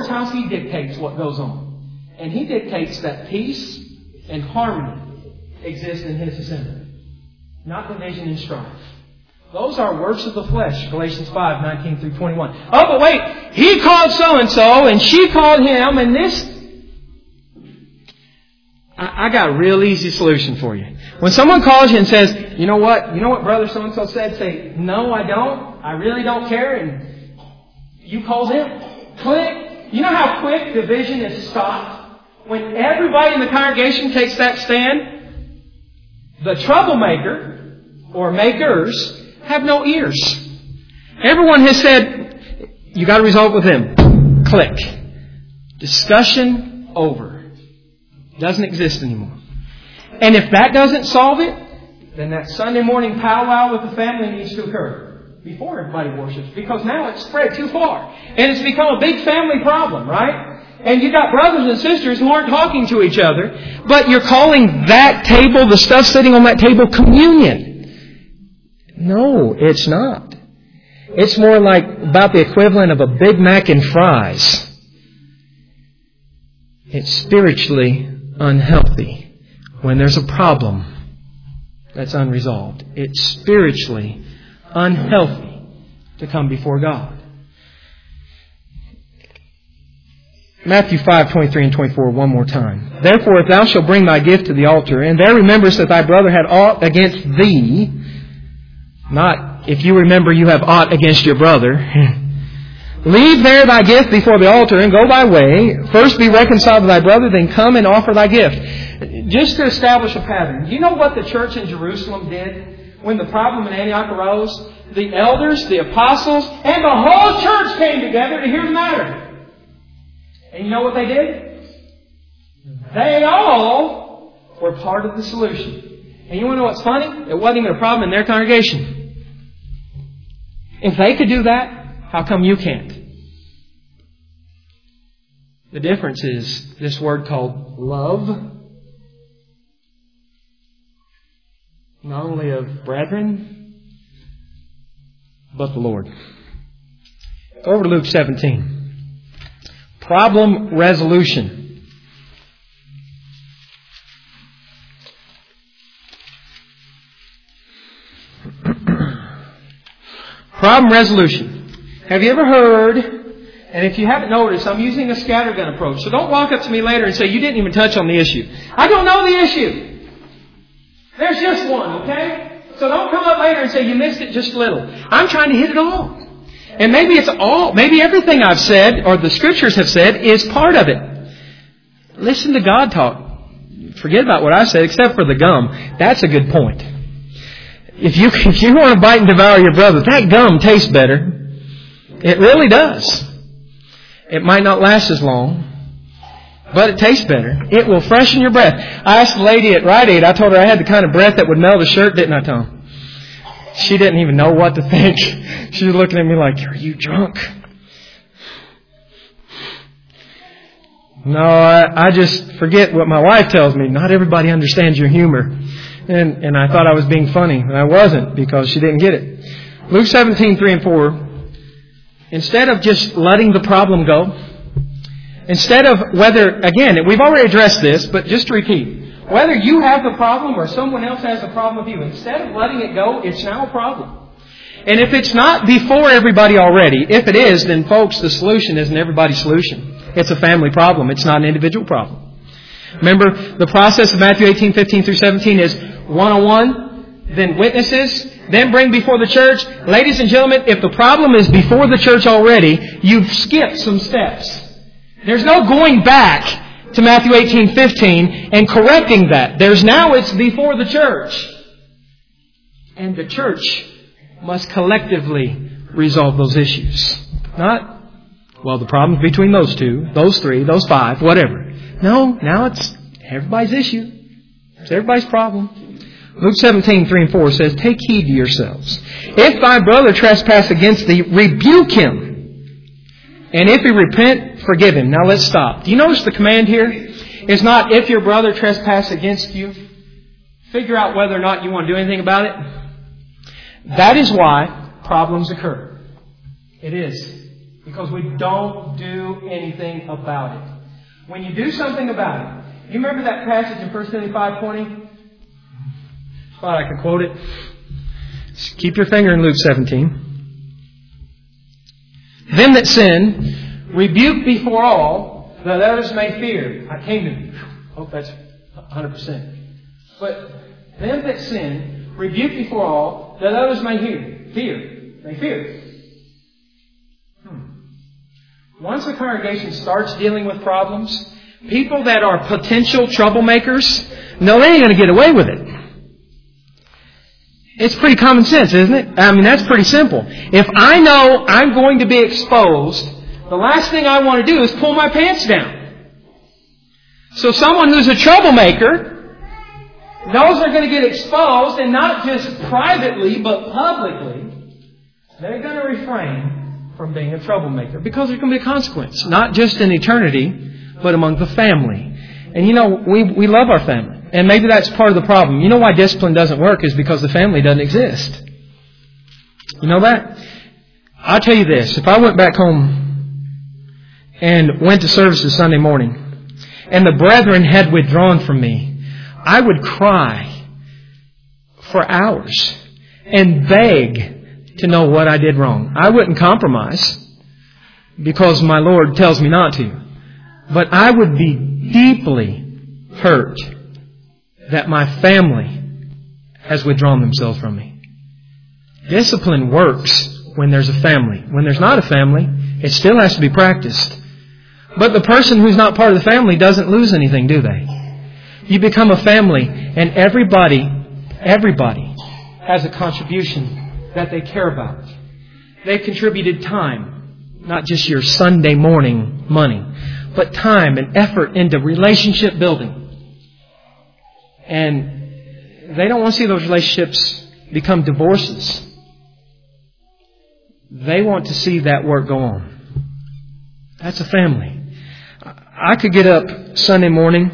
Lord's house, He dictates what goes on. And He dictates that peace and harmony exist in His assembly. Not division and strife. Those are works of the flesh, Galatians 5:19 through 21. Oh, but wait, he called so-and-so, and she called him, and this... I got a real easy solution for you. When someone calls you and says, you know what brother so-and-so said, say, no, I don't. I really don't care, and you call them. Click. You know how quick division is stopped? When everybody in the congregation takes that stand, the troublemaker, or makers, have no ears. Everyone has said, you got to resolve with them. Click. Discussion over. Doesn't exist anymore. And if that doesn't solve it, then that Sunday morning powwow with the family needs to occur before everybody worships. Because now it's spread too far. And it's become a big family problem, right? And you got brothers and sisters who aren't talking to each other, but you're calling that table, the stuff sitting on that table, communion. No, it's not. It's more like about the equivalent of a Big Mac and fries. It's spiritually unhealthy when there's a problem that's unresolved. It's spiritually unhealthy to come before God. Matthew 5:23 and 24, one more time. Therefore, if thou shalt bring thy gift to the altar, and there rememberest that thy brother had aught against thee, not if you remember you have aught against your brother, leave there thy gift before the altar and go thy way. First be reconciled to thy brother, then come and offer thy gift. Just to establish a pattern. You know what the church in Jerusalem did when the problem in Antioch arose? The elders, the apostles, and the whole church came together to hear the matter. And you know what they did? They all were part of the solution. And you want to know what's funny? It wasn't even a problem in their congregation. If they could do that, how come you can't? The difference is this word called love. Not only of brethren, but the Lord. Go over to Luke 17. Problem resolution. Problem resolution. Have you ever heard, and if you haven't noticed, I'm using a scattergun approach. So don't walk up to me later and say, you didn't even touch on the issue. I don't know the issue. There's just one, okay? So don't come up later and say, you missed it just a little. I'm trying to hit it all. And maybe everything I've said, or the Scriptures have said, is part of it. Listen to God talk. Forget about what I said, except for the gum. That's a good point. If you want to bite and devour your brother, that gum tastes better. It really does. It might not last as long, but it tastes better. It will freshen your breath. I asked the lady at Rite Aid, I told her I had the kind of breath that would melt a shirt, didn't I, Tom? She didn't even know what to think. She was looking at me like, are you drunk? No, I just forget what my wife tells me. Not everybody understands your humor. And I thought I was being funny. And I wasn't, because she didn't get it. Luke 17:3 and 4. Instead of just letting the problem go, instead of again, we've already addressed this, but just to repeat, whether you have the problem or someone else has a problem with you, instead of letting it go, it's now a problem. And if it's not before everybody already, if it is, then folks, the solution isn't everybody's solution. It's a family problem. It's not an individual problem. Remember, the process of Matthew 18:15 through 17 is 101, then witnesses, then bring before the church. Ladies and gentlemen, if the problem is before the church already, you've skipped some steps. There's no going back to Matthew 18:15 and correcting that. It's before the church. And the church must collectively resolve those issues. Not, well, the problem's between those two, those three, those five, whatever. No, now it's everybody's issue. It's everybody's problem. Luke 17:3 and 4 says, take heed to yourselves. If thy brother trespass against thee, rebuke him. And if he repent, forgive him. Now let's stop. Do you notice the command here? It's not if your brother trespass against you. Figure out whether or not you want to do anything about it. That is why problems occur. It is. Because we don't do anything about it. When you do something about it, you remember that passage in 1 Timothy 5:20? Thought I could quote it. Just keep your finger in Luke 17. Them that sin, rebuke before all, that others may fear. I came to hope that's 100%. But them that sin, rebuke before all, that others may fear. May fear. Once a congregation starts dealing with problems, people that are potential troublemakers, no, they ain't going to get away with it. It's pretty common sense, isn't it? I mean, that's pretty simple. If I know I'm going to be exposed, the last thing I want to do is pull my pants down. So someone who's a troublemaker knows they're going to get exposed, and not just privately, but publicly. They're going to refrain from being a troublemaker because there's going to be a consequence, not just in eternity, but among the family. And you know, we love our family. And maybe that's part of the problem. You know why discipline doesn't work is because the family doesn't exist. You know that? I'll tell you this. If I went back home and went to services Sunday morning and the brethren had withdrawn from me, I would cry for hours and beg to know what I did wrong. I wouldn't compromise because my Lord tells me not to. But I would be deeply hurt that my family has withdrawn themselves from me. Discipline works when there's a family. When there's not a family, it still has to be practiced. But the person who's not part of the family doesn't lose anything, do they? You become a family, and everybody has a contribution that they care about. They've contributed time, not just your Sunday morning money, but time and effort into relationship building. And they don't want to see those relationships become divorces. They want to see that work go on. That's a family. I could get up Sunday morning,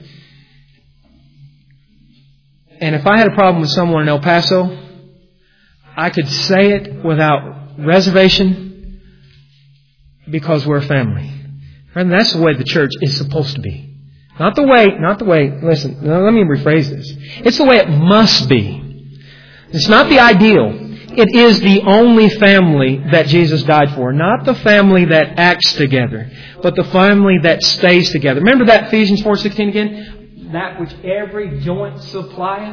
and if I had a problem with someone in El Paso, I could say it without reservation because we're a family. And that's the way the church is supposed to be. Not the way, listen, let me rephrase this. It's the way it must be. It's not the ideal. It is the only family that Jesus died for. Not the family that acts together, but the family that stays together. Remember that Ephesians 4:16 again? That which every joint supplieth.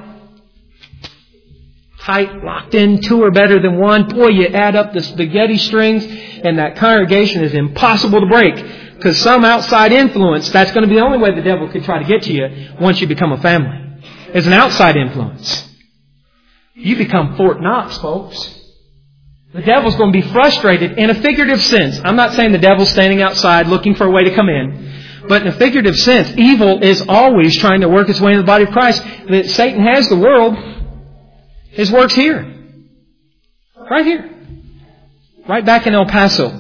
Tight, locked in, two are better than one. Boy, you add up the spaghetti strings, and that congregation is impossible to break. Because some outside influence, that's going to be the only way the devil could try to get to you once you become a family. It's an outside influence. You become Fort Knox, folks. The devil's going to be frustrated in a figurative sense. I'm not saying the devil's standing outside looking for a way to come in. But in a figurative sense, evil is always trying to work its way into the body of Christ. That Satan has the world. His work's here. Right here. Right back in El Paso.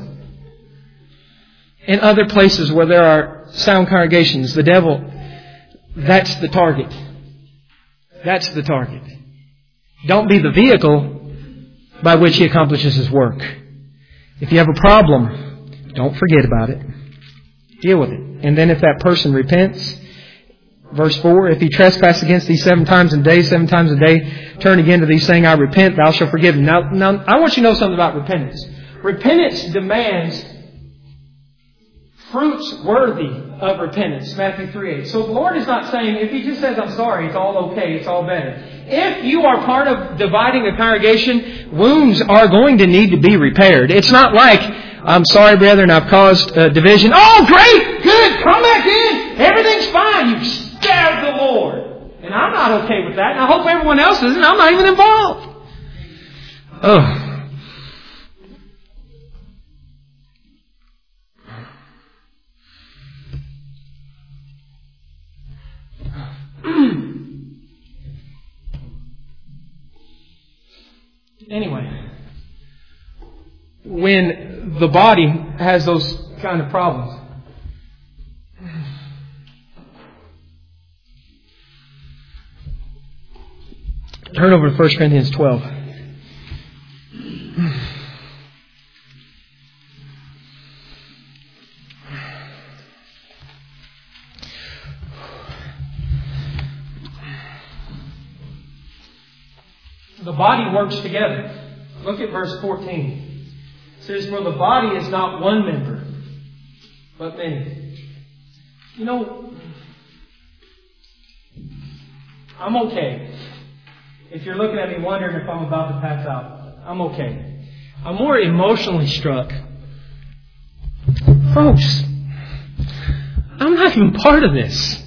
In other places where there are sound congregations, the devil, that's the target. That's the target. Don't be the vehicle by which he accomplishes his work. If you have a problem, don't forget about it. Deal with it. And then if that person repents, verse 4, if he trespass against thee 7 times a day, 7 times a day, turn again to thee, saying, I repent, thou shalt forgive him. Now, I want you to know something about repentance. Repentance demands fruits worthy of repentance. Matthew 3:8. So the Lord is not saying, if He just says, I'm sorry, it's all okay, it's all better. If you are part of dividing a congregation, wounds are going to need to be repaired. It's not like, I'm sorry, brethren, I've caused division. Oh, great, good, come back in. Everything's fine. You've stabbed the Lord. And I'm not okay with that. And I hope everyone else isn't. I'm not even involved. Oh. Anyway, when the body has those kind of problems, turn over to 1 Corinthians 12. body works together. Look at verse 14. It says, for the body is not one member, but many. You know, I'm okay. If you're looking at me wondering if I'm about to pass out, I'm okay. I'm more emotionally struck. Folks, I'm not even part of this.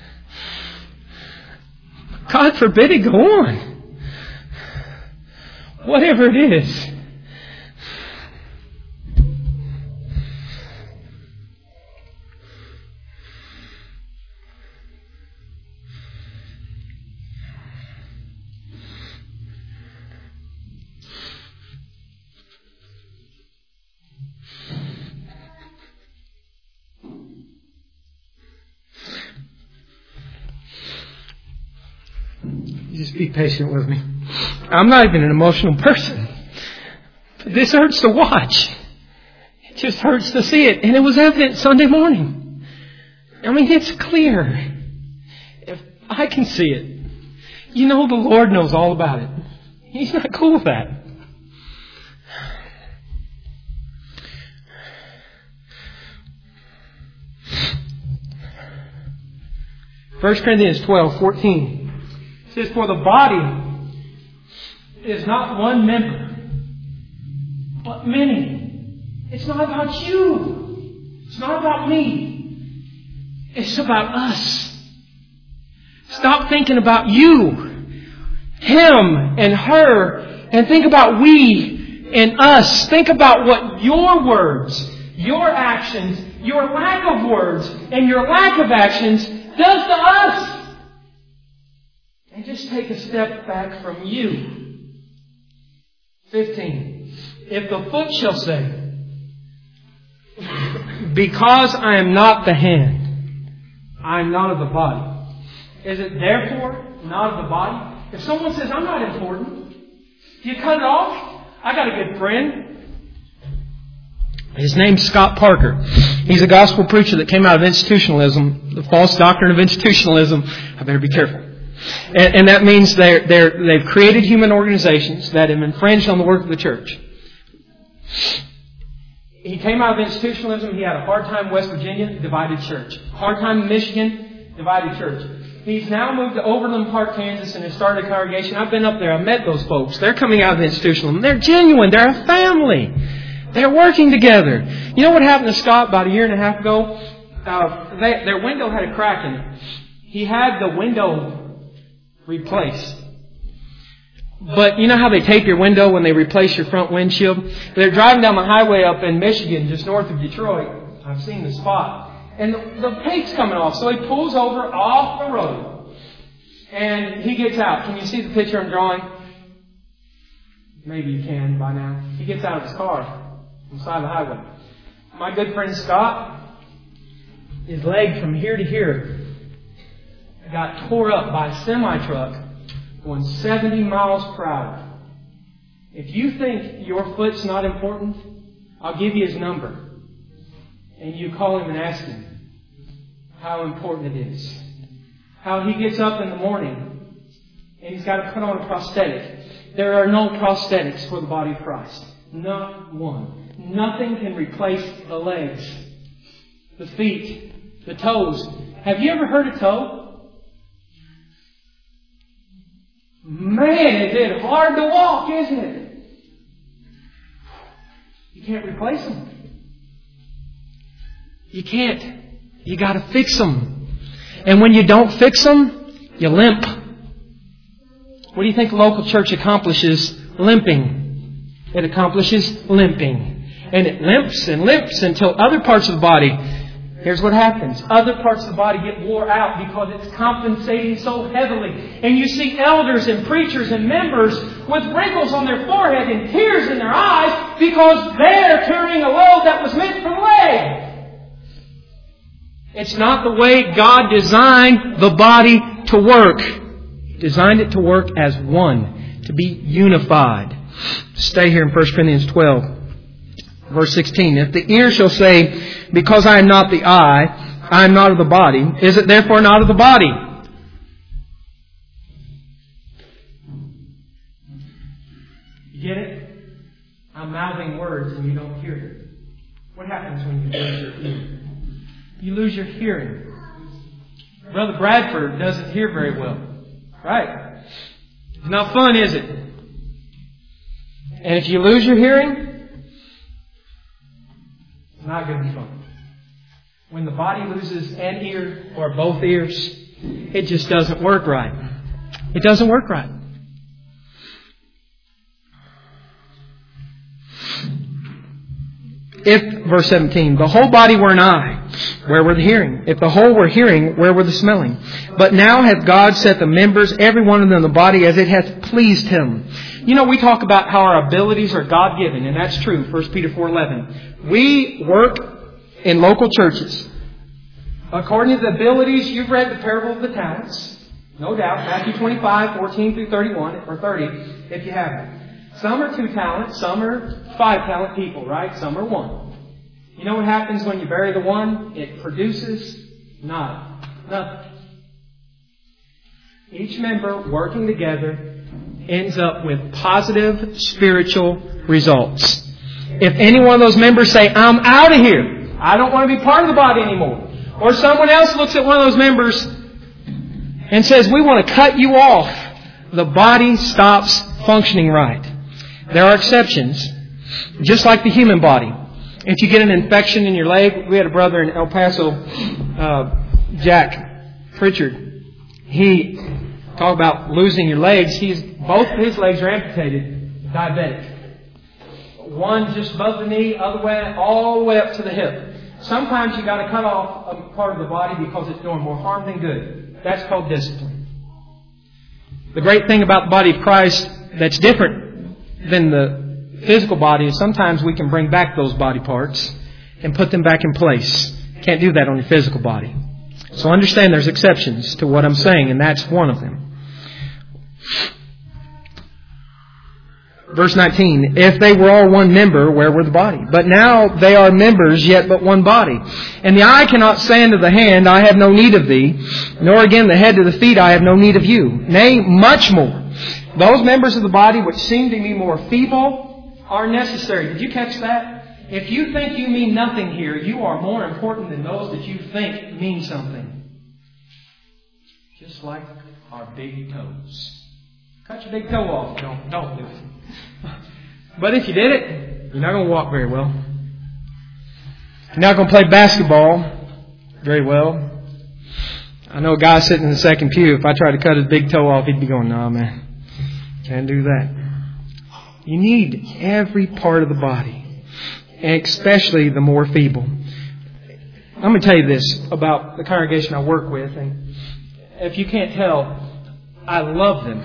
God forbid it go on. Whatever it is. Just be patient with me. I'm not even an emotional person. But this hurts to watch. It just hurts to see it. And it was evident Sunday morning. I mean, it's clear. If I can see it, you know the Lord knows all about it. He's not cool with that. 1 Corinthians 12:14. It says, for the body is not one member, but many. It's not about you. It's not about me. It's about us. Stop thinking about you, him and her, and think about we and us. Think about what your words, your actions, your lack of words, and your lack of actions does to us. And just take a step back from you. 15. If the foot shall say, because I am not the hand, I am not of the body, is it therefore not of the body? If someone says, I'm not important, do you cut it off? I got a good friend. His name's Scott Parker. He's a gospel preacher that came out of institutionalism, the false doctrine of institutionalism. I better be careful. And that means they've created human organizations that have infringed on the work of the church. He came out of institutionalism. He had a hard time in West Virginia, divided church. Hard time in Michigan, divided church. He's now moved to Overland Park, Kansas, and has started a congregation. I've been up there. I've met those folks. They're coming out of institutionalism. They're genuine. They're a family. They're working together. You know what happened to Scott about a year and a half ago? Their window had a crack in it. He had the window replaced. But you know how they tape your window when they replace your front windshield? They're driving down the highway up in Michigan, just north of Detroit. I've seen the spot. And the paint's coming off. So he pulls over off the road. And he gets out. Can you see the picture I'm drawing? Maybe you can by now. He gets out of his car on the side of the highway. My good friend Scott, his leg from here to here got tore up by a semi-truck going 70 miles per hour. If you think your foot's not important, I'll give you his number. And you call him and ask him how important it is. How he gets up in the morning and he's got to put on a prosthetic. There are no prosthetics for the body of Christ. Not one. Nothing can replace the legs, the feet, the toes. Have you ever hurt a toe? Man, is it hard to walk, isn't it? You can't replace them. You can't. You got to fix them. And when you don't fix them, you limp. What do you think the local church accomplishes? Limping. It accomplishes limping. And it limps and limps until other parts of the body, here's what happens. Other parts of the body get wore out because it's compensating so heavily. And you see elders and preachers and members with wrinkles on their forehead and tears in their eyes because they're carrying a load that was meant for the leg. It's not the way God designed the body to work. He designed it to work as one, to be unified. Stay here in 1 Corinthians 12, verse 16. If the ear shall say, because I am not the eye, I am not of the body, is it therefore not of the body? I'm mouthing words and you don't hear them. What happens when you lose your hearing? You lose your hearing. Brother Bradford doesn't hear very well. Right? It's not fun, is it? And if you lose your hearing, it's not going to be fun. When the body loses an ear or both ears, it just doesn't work right. It doesn't work right. If, verse 17, the whole body were an eye, where were the hearing? If the whole were hearing, where were the smelling? But now hath God set the members, every one of them in the body, as it hath pleased Him. You know, we talk about how our abilities are God-given, and that's true, 1 Peter 4:11. We work in local churches according to the abilities. You've read the parable of the talents, no doubt, Matthew 25:14 through 31, or 30, if you haven't. Some are 2 talents, some are 5 talent people, right? Some are 1. You know what happens when you bury the 1? It produces nothing. Each member working together ends up with positive spiritual results. If any one of those members say, I'm out of here, I don't want to be part of the body anymore, or someone else looks at one of those members and says, we want to cut you off, the body stops functioning right. There are exceptions, just like the human body. If you get an infection in your leg, we had a brother in El Paso, Jack Pritchard. He talked about losing your legs. Both of his legs are amputated, diabetic. One just above the knee, other way, all the way up to the hip. Sometimes you got to cut off a part of the body because it's doing more harm than good. That's called discipline. The great thing about the body of Christ that's different than the physical body is sometimes we can bring back those body parts and put them back in place. Can't do that on your physical body. So understand there's exceptions to what I'm saying, and that's one of them. Verse 19, if they were all one member, where were the body? But now they are members, yet but one body. And the eye cannot say unto the hand, I have no need of thee, nor again the head to the feet, I have no need of you. Nay, much more. Those members of the body which seem to be more feeble are necessary. Did you catch that? If you think you mean nothing here, you are more important than those that you think mean something. Just like our big toes. Cut your big toe off. Don't do it. But if you did it, you're not going to walk very well. You're not going to play basketball very well. I know a guy sitting in the second pew, if I tried to cut his big toe off, he'd be going, nah, man. Can't do that. You need every part of the body, and especially the more feeble. I'm going to tell you this about the congregation I work with, and if you can't tell, I love them.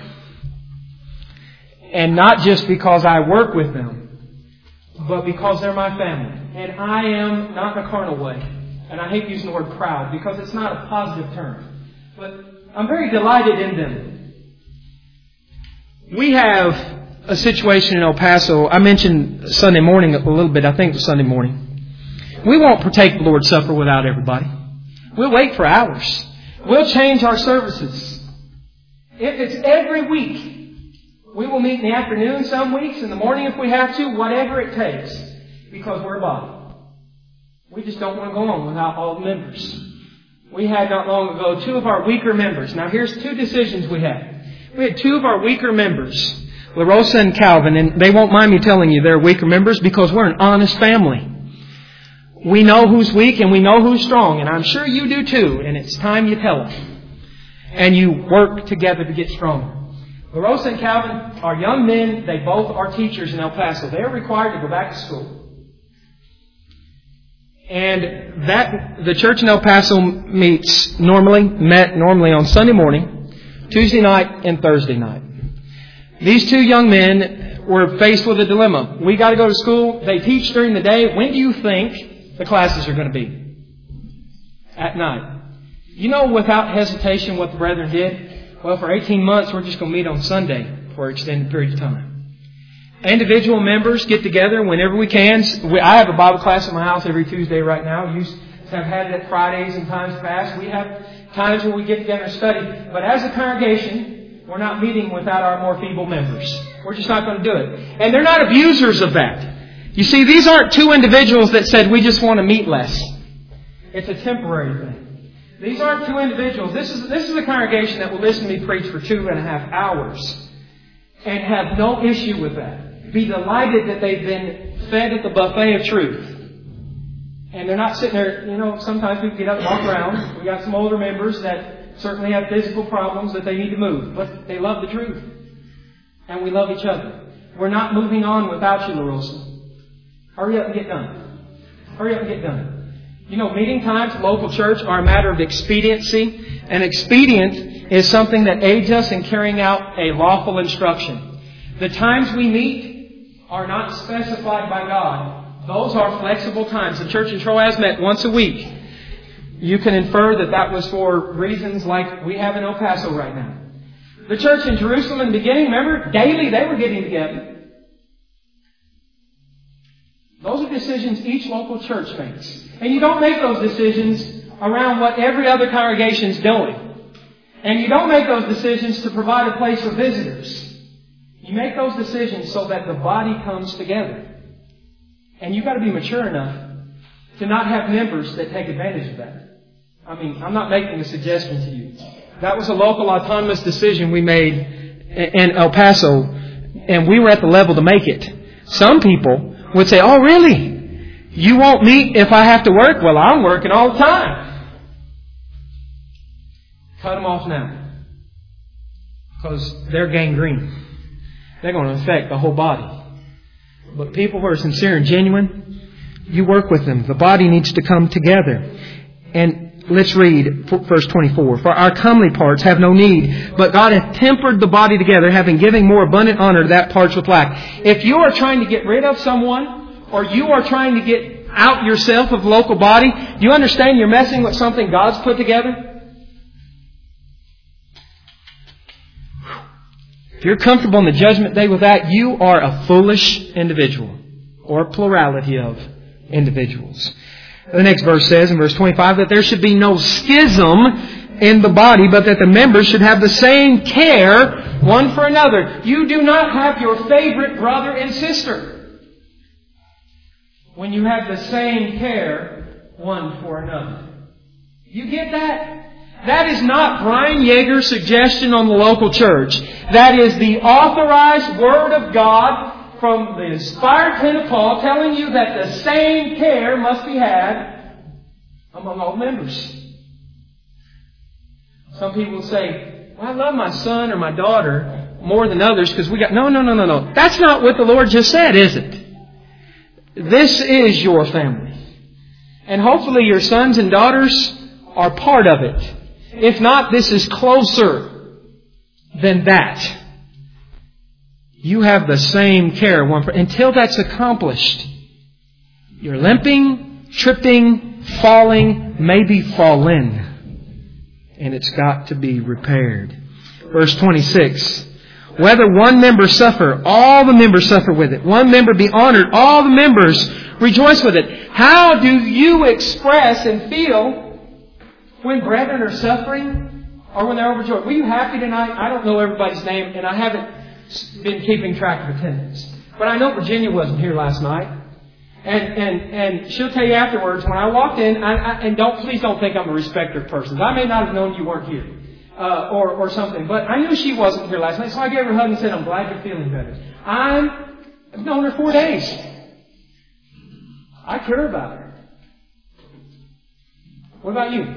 And not just because I work with them, but because they're my family. And I am not in a carnal way. And I hate using the word proud because it's not a positive term. But I'm very delighted in them. We have a situation in El Paso. I mentioned Sunday morning a little bit. I think it was Sunday morning. We won't partake the Lord's Supper without everybody. We'll wait for hours. We'll change our services. If it's every week, we will meet in the afternoon some weeks, in the morning if we have to, whatever it takes, because we're a body. We just don't want to go on without all the members. We had not long ago 2 of our weaker members. Now here's 2 decisions we had. We had 2 of our weaker members, La Rosa and Calvin, and they won't mind me telling you they're weaker members because we're an honest family. We know who's weak and we know who's strong, and I'm sure you do too, and it's time you tell them. And you work together to get stronger. La Rosa and Calvin are young men. They both are teachers in El Paso. They are required to go back to school. And the church in El Paso met normally on Sunday morning, Tuesday night, and Thursday night. These 2 young men were faced with a dilemma. We got to go to school. They teach during the day. When do you think the classes are going to be? At night. You know without hesitation what the brethren did? Well, for 18 months, we're just going to meet on Sunday for an extended period of time. Individual members get together whenever we can. I have a Bible class at my house every Tuesday right now. We used to have had it at Fridays in times past. We have times where we get together and study. But as a congregation, we're not meeting without our more feeble members. We're just not going to do it. And they're not abusers of that. You see, these aren't two individuals that said, we just want to meet less. It's a temporary thing. These aren't two individuals. This is a congregation that will listen to me preach for 2.5 hours and have no issue with that. Be delighted that they've been fed at the buffet of truth. And they're not sitting there, sometimes we get up and walk around. We got some older members that certainly have physical problems that they need to move. But they love the truth. And we love each other. We're not moving on without you, LaRosa. Hurry up and get done. Hurry up and get done. Meeting times, local church, are a matter of expediency. And expedient is something that aids us in carrying out a lawful instruction. The times we meet are not specified by God. Those are flexible times. The church in Troas met once a week. You can infer that was for reasons like we have in El Paso right now. The church in Jerusalem in the beginning, remember, daily they were getting together. Those are decisions each local church makes. And you don't make those decisions around what every other congregation's doing. And you don't make those decisions to provide a place for visitors. You make those decisions so that the body comes together. And you've got to be mature enough to not have members that take advantage of that. I'm not making a suggestion to you. That was a local autonomous decision we made in El Paso, and we were at the level to make it. Some people would say, oh, really? You won't meet if I have to work? Well, I'm working all the time. Cut them off now. Because they're gangrene. They're going to affect the whole body. But people who are sincere and genuine, you work with them. The body needs to come together. And let's read verse 24. For our comely parts have no need, but God hath tempered the body together, having given more abundant honor to that parts which lack. If you are trying to get rid of someone, or you are trying to get out yourself of the local body, do you understand you're messing with something God's put together? If you're comfortable in the judgment day with that, you are a foolish individual, or a plurality of individuals. The next verse says in verse 25 that there should be no schism in the body, but that the members should have the same care one for another. You do not have your favorite brother and sister when you have the same care one for another. You get that? That is not Brian Yeager's suggestion on the local church. That is the authorized Word of God from the inspired pen of Paul telling you that the same care must be had among all members. Some people say, well, I love my son or my daughter more than others because we got... No. That's not what the Lord just said, is it? This is your family. And hopefully your sons and daughters are part of it. If not, this is closer than that. You have the same care until that's accomplished. You're limping, tripping, falling, maybe fallen. And it's got to be repaired. Verse 26. Whether one member suffer, all the members suffer with it. One member be honored, all the members rejoice with it. How do you express and feel when brethren are suffering or when they're overjoyed? Were you happy tonight? I don't know everybody's name, and I haven't been keeping track of attendance. But I know Virginia wasn't here last night. And she'll tell you afterwards, when I walked in, please don't think I'm a respecter of persons. I may not have known you weren't here. Or something. But I knew she wasn't here last night, so I gave her a hug and said, I'm glad you're feeling better. I've known her 4 days. I care about her. What about you?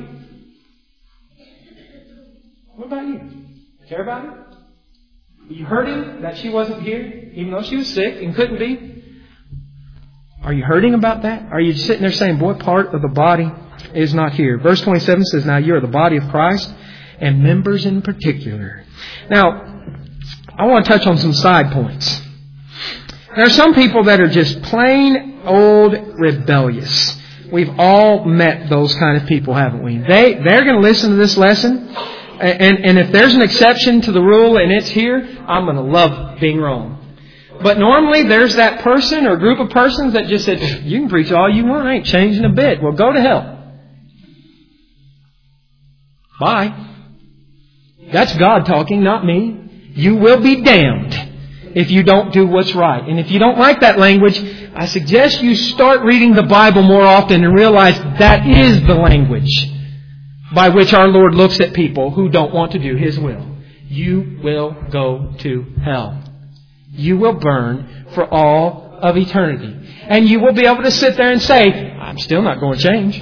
What about you? Care about her? Are you hurting that she wasn't here, even though she was sick and couldn't be? Are you hurting about that? Are you sitting there saying, boy, part of the body is not here? Verse 27 says, now you are the body of Christ, and members in particular. Now, I want to touch on some side points. There are some people that are just plain old rebellious. We've all met those kind of people, haven't we? They're going to listen to this lesson. And if there's an exception to the rule and it's here, I'm going to love being wrong. But normally there's that person or group of persons that just said, you can preach all you want, I ain't changing a bit. Well, go to hell. Bye. That's God talking, not me. You will be damned if you don't do what's right. And if you don't like that language, I suggest you start reading the Bible more often and realize that is the language by which our Lord looks at people who don't want to do His will. You will go to hell. You will burn for all of eternity. And you will be able to sit there and say, I'm still not going to change.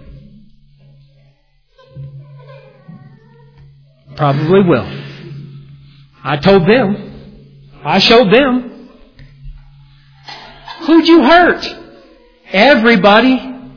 Probably will. I told them. I showed them. Who'd you hurt? Everybody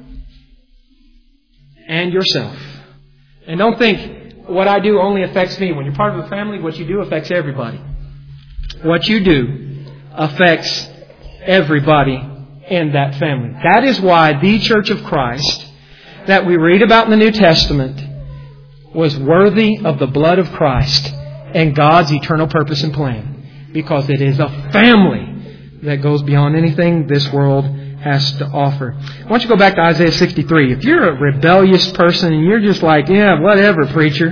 and yourself. And don't think what I do only affects me. When you're part of a family, what you do affects everybody. What you do affects everybody in that family. That is why the Church of Christ that we read about in the New Testament was worthy of the blood of Christ and God's eternal purpose and plan. Because it is a family that goes beyond anything this world has to offer. Why don't you go back to Isaiah 63. If you're a rebellious person and you're just like, yeah, whatever, preacher.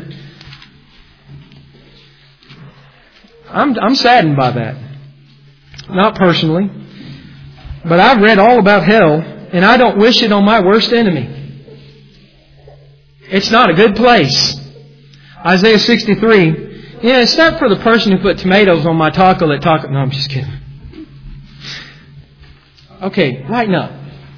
I'm saddened by that. Not personally. But I've read all about hell and I don't wish it on my worst enemy. It's not a good place. Isaiah 63. Yeah, it's not for the person who put tomatoes on my taco at taco. No, I'm just kidding. Okay, lighten up.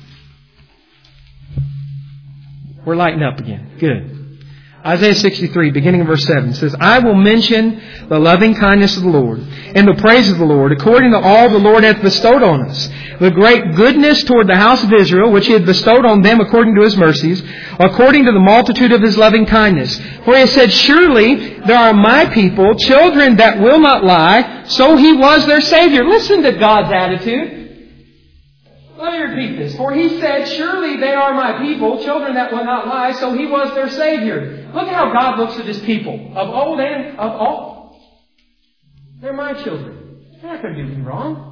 We're lighting up again. Good. Isaiah 63, beginning of verse 7, says, I will mention the loving kindness of the Lord and the praise of the Lord, according to all the Lord hath bestowed on us. The great goodness toward the house of Israel, which He had bestowed on them according to His mercies, according to the multitude of His loving kindness. For He has said, surely there are my people, children that will not lie, so He was their Savior. Listen to God's attitude. Let me repeat this. For He said, surely they are my people, children that will not lie, so He was their Savior. Look how God looks at His people, of old and of all. They're my children. They're not going to do anything wrong.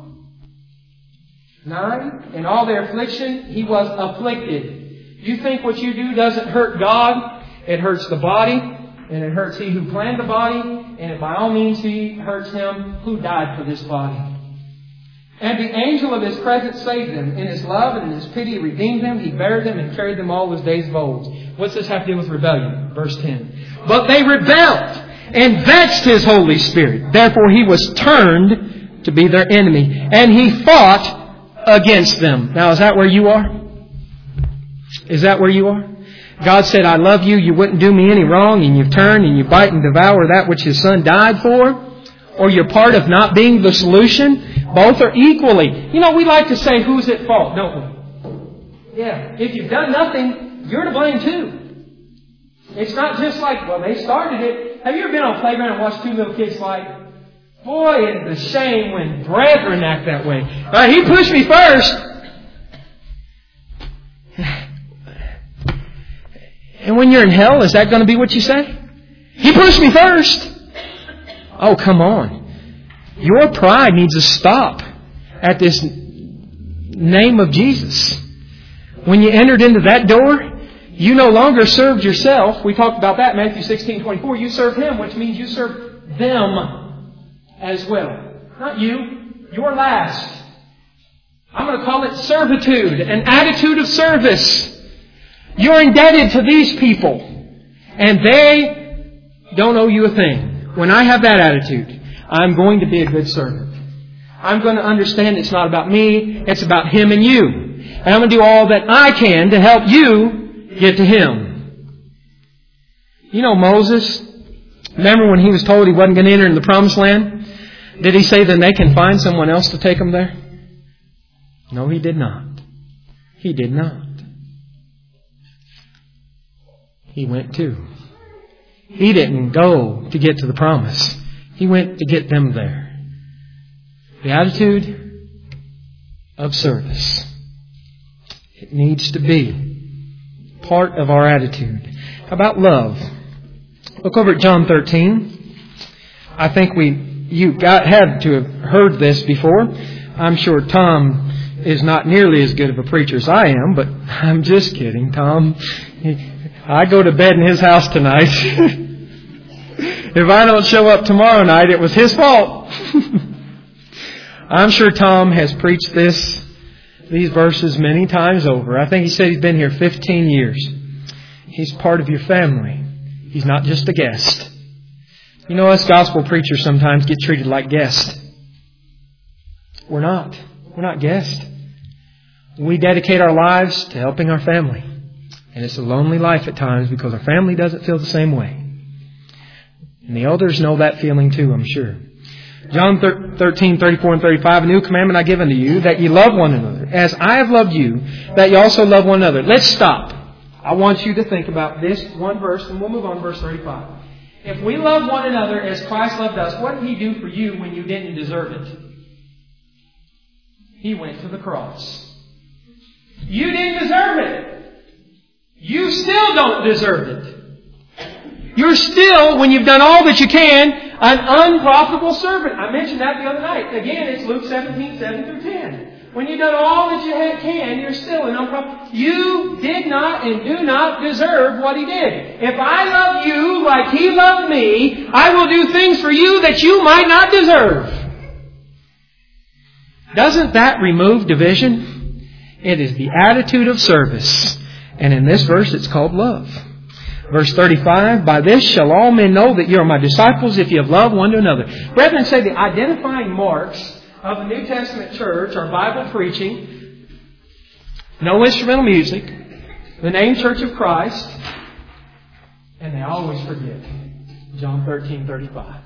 9, in all their affliction, He was afflicted. You think what you do doesn't hurt God? It hurts the body, and it hurts He who planned the body, and it by all means He hurts Him who died for this body. And the angel of His presence saved them. In His love and in His pity He redeemed them. He buried them and carried them all His days of old. What's this have to do with rebellion? Verse 10. But they rebelled and vexed His Holy Spirit. Therefore He was turned to be their enemy. And He fought against them. Now is that where you are? Is that where you are? God said, I love you. You wouldn't do me any wrong. And you've turned and you bite and devour that which His Son died for. Or you're part of not being the solution. Both are equally. You know, we like to say who's at fault, don't we? Yeah. If you've done nothing, you're to blame too. It's not just like, well, they started it. Have you ever been on a playground and watched two little kids fight? Boy, it's a shame when brethren act that way. He pushed me first. And when you're in hell, is that going to be what you say? He pushed me first. Oh, come on. Your pride needs to stop at this name of Jesus. When you entered into that door, you no longer served yourself. We talked about that in Matthew 16:24. You served Him, which means you served them as well. Not you. You're last. I'm going to call it servitude, an attitude of service. You're indebted to these people, and they don't owe you a thing. When I have that attitude, I'm going to be a good servant. I'm going to understand it's not about me, it's about Him and you. And I'm going to do all that I can to help you get to Him. You know Moses, remember when he was told he wasn't going to enter in the promised land? Did he say then they can find someone else to take him there? No, he did not. He did not. He went too. He didn't go to get to the promise. He went to get them there. The attitude of service. It needs to be part of our attitude. How about love? Look over at John 13. I think you had to have heard this before. I'm sure Tom is not nearly as good of a preacher as I am, but I'm just kidding, Tom. I go to bed in his house tonight. if I don't show up tomorrow night, it was his fault. I'm sure Tom has preached these verses many times over. I think he said he's been here 15 years. He's part of your family. He's not just a guest. You know, us gospel preachers sometimes get treated like guests. We're not. We're not guests. We dedicate our lives to helping our family. And it's a lonely life at times because our family doesn't feel the same way. And the elders know that feeling too, I'm sure. John 13, 34 and 35, a new commandment I give unto you, that ye love one another. As I have loved you, that ye also love one another. Let's stop. I want you to think about this one verse, and we'll move on to verse 35. If we love one another as Christ loved us, what did He do for you when you didn't deserve it? He went to the cross. You didn't deserve it. You still don't deserve it. You're still, when you've done all that you can, an unprofitable servant. I mentioned that the other night. Again, it's Luke 17, 7 through 10. When you've done all that you can, you're still an unprofitable. You did not and do not deserve what He did. If I love you like He loved me, I will do things for you that you might not deserve. Doesn't that remove division? It is the attitude of service. And in this verse, it's called love. Verse 35, by this shall all men know that you are my disciples if you have love one to another. Brethren, say the identifying marks of the New Testament church are Bible preaching, no instrumental music, the name Church of Christ, and they always forget John 13, 35.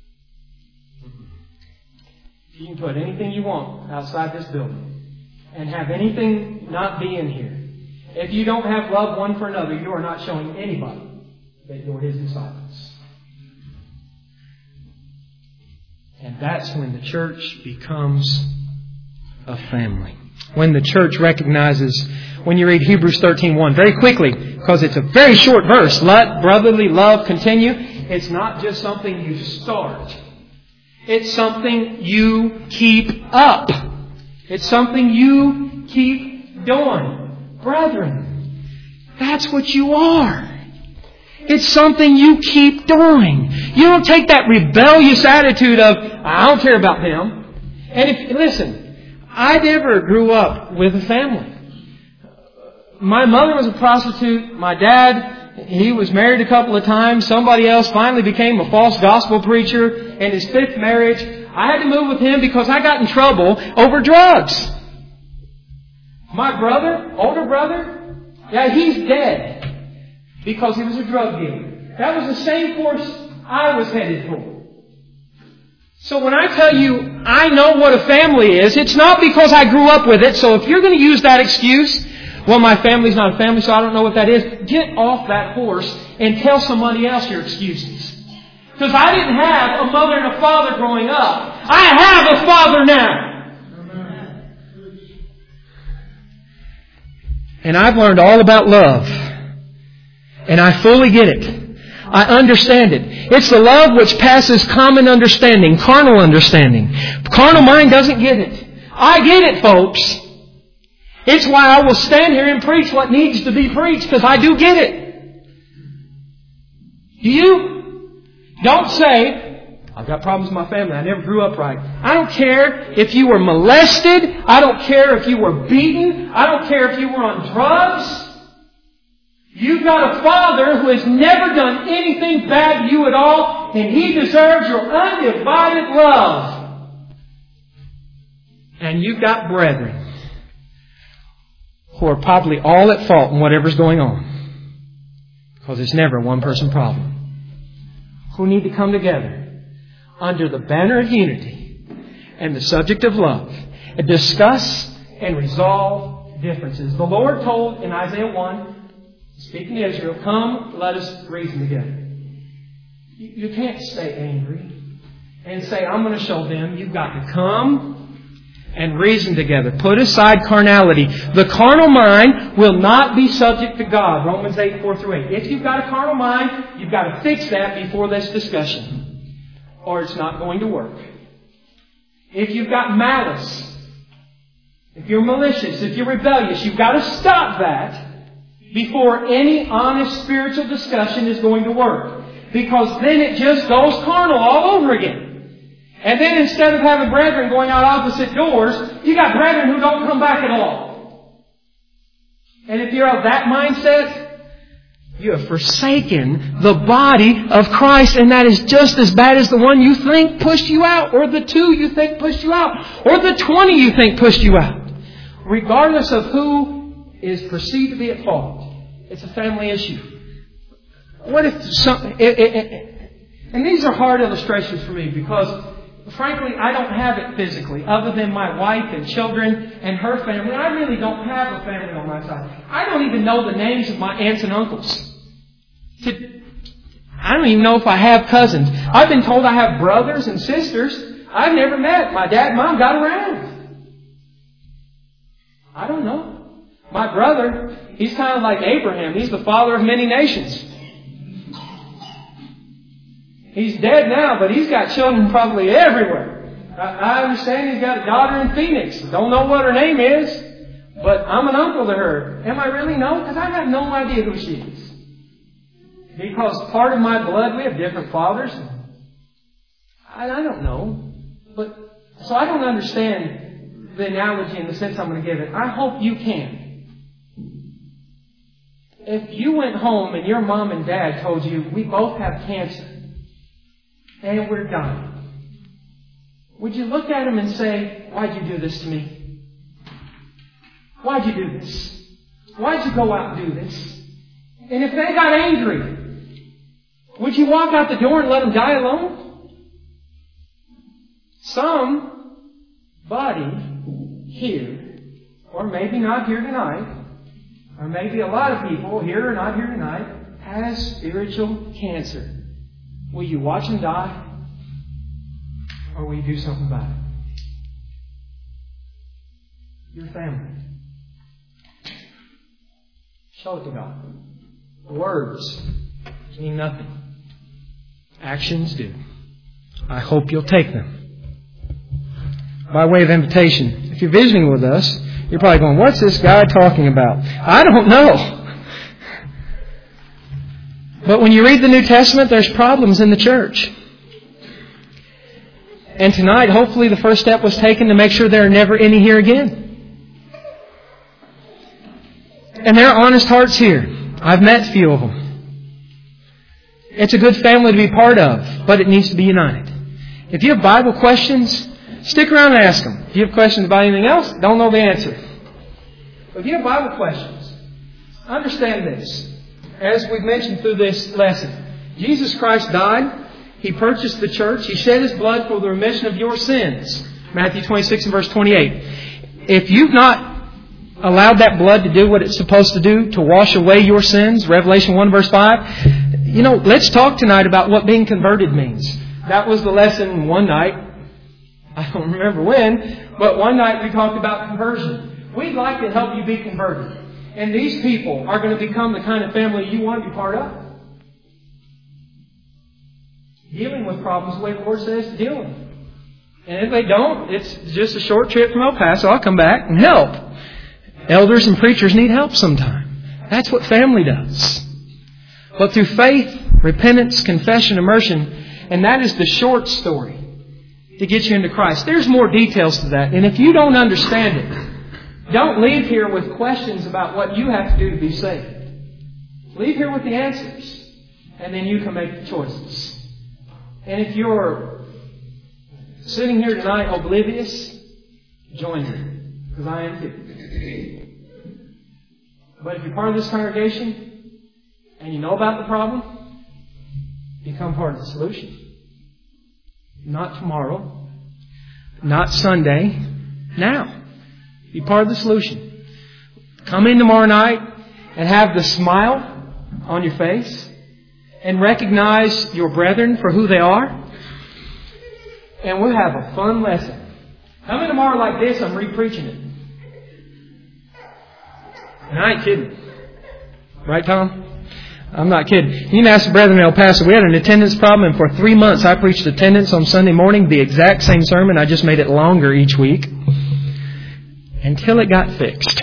You can put anything you want outside this building and have anything not be in here. If you don't have love one for another, you are not showing anybody that you're His disciples. And that's when the church becomes a family. When the church recognizes, when you read Hebrews 13:1, very quickly, because it's a very short verse, let brotherly love continue. It's not just something you start. It's something you keep up. It's something you keep doing. Brethren, that's what you are. It's something you keep doing. You don't take that rebellious attitude of, I don't care about them. And listen, I never grew up with a family. My mother was a prostitute. My dad, he was married a couple of times. Somebody else finally became a false gospel preacher. In his 5th marriage, I had to move with him because I got in trouble over drugs. My brother, older brother, he's dead because he was a drug dealer. That was the same course I was headed for. So when I tell you I know what a family is, it's not because I grew up with it. So if you're going to use that excuse, well, my family's not a family, so I don't know what that is, get off that horse and tell somebody else your excuses. Because I didn't have a mother and a father growing up. I have a father now. And I've learned all about love. And I fully get it. I understand it. It's the love which passes common understanding, carnal understanding. Carnal mind doesn't get it. I get it, folks. It's why I will stand here and preach what needs to be preached, because I do get it. Do you? Don't say, I've got problems with my family. I never grew up right. I don't care if you were molested. I don't care if you were beaten. I don't care if you were on drugs. You've got a Father who has never done anything bad to you at all, and He deserves your undivided love. And you've got brethren who are probably all at fault in whatever's going on, because it's never a one-person problem, who need to come together under the banner of unity and the subject of love and discuss and resolve differences. The Lord told in Isaiah 1, speaking to Israel, come, let us reason together. You can't stay angry and say, I'm going to show them. You've got to come and reason together. Put aside carnality. The carnal mind will not be subject to God. Romans 8, 4 through 8. If you've got a carnal mind, you've got to fix that before this discussion, or it's not going to work. If you've got malice, if you're malicious, if you're rebellious, you've got to stop that before any honest spiritual discussion is going to work. Because then it just goes carnal all over again. And then instead of having brethren going out opposite doors, you got brethren who don't come back at all. And if you're of that mindset, you have forsaken the body of Christ, and that is just as bad as the one you think pushed you out, or the 2 you think pushed you out, or the 20 you think pushed you out. Regardless of who is perceived to be at fault, it's a family issue. What if and these are hard illustrations for me because, frankly, I don't have it physically, other than my wife and children and her family. I really don't have a family on my side. I don't even know the names of my aunts and uncles. I don't even know if I have cousins. I've been told I have brothers and sisters I've never met. My dad and mom got around. I don't know. My brother, he's kind of like Abraham. He's the father of many nations. He's dead now, but he's got children probably everywhere. I understand he's got a daughter in Phoenix. Don't know what her name is, but I'm an uncle to her. Am I really? No, because I have no idea who she is. Because part of my blood, we have different fathers. I don't know. So I don't understand the analogy in the sense I'm going to give it. I hope you can. If you went home and your mom and dad told you, we both have cancer and we're dying, would you look at them and say, why'd you do this to me? Why'd you do this? Why'd you go out and do this? And if they got angry, would you walk out the door and let them die alone? Somebody here, or maybe not here tonight, or maybe a lot of people here or not here tonight, has spiritual cancer. Will you watch them die? Or will you do something about it? Your family. Show it to God. Words mean nothing. Actions do. I hope you'll take them. By way of invitation, if you're visiting with us, you're probably going, what's this guy talking about? I don't know. But when you read the New Testament, there's problems in the church. And tonight, hopefully the first step was taken to make sure there are never any here again. And there are honest hearts here. I've met a few of them. It's a good family to be part of, but it needs to be united. If you have Bible questions, stick around and ask them. If you have questions about anything else, don't know the answer. But if you have Bible questions, understand this. As we've mentioned through this lesson, Jesus Christ died. He purchased the church. He shed His blood for the remission of your sins. Matthew 26 and verse 28. If you've not allowed that blood to do what it's supposed to do, to wash away your sins, Revelation 1 verse 5, let's talk tonight about what being converted means. That was the lesson one night. I don't remember when, but one night we talked about conversion. We'd like to help you be converted. And these people are going to become the kind of family you want to be part of. Dealing with problems the way the Lord says to deal with them. And if they don't, it's just a short trip from El Paso. I'll come back and help. Elders and preachers need help sometime. That's what family does. But through faith, repentance, confession, immersion, and that is the short story to get you into Christ. There's more details to that. And if you don't understand it, don't leave here with questions about what you have to do to be saved. Leave here with the answers. And then you can make the choices. And if you're sitting here tonight oblivious, join me. Because I am too. But if you're part of this congregation and you know about the problem, become part of the solution. Not tomorrow. Not Sunday. Now. Be part of the solution. Come in tomorrow night and have the smile on your face and recognize your brethren for who they are. And we'll have a fun lesson. Come in tomorrow like this, I'm re-preaching it. And I ain't kidding. Right, Tom? I'm not kidding. You can ask the brethren in El Paso. We had an attendance problem, and for 3 months I preached attendance on Sunday morning, the exact same sermon. I just made it longer each week. Until it got fixed.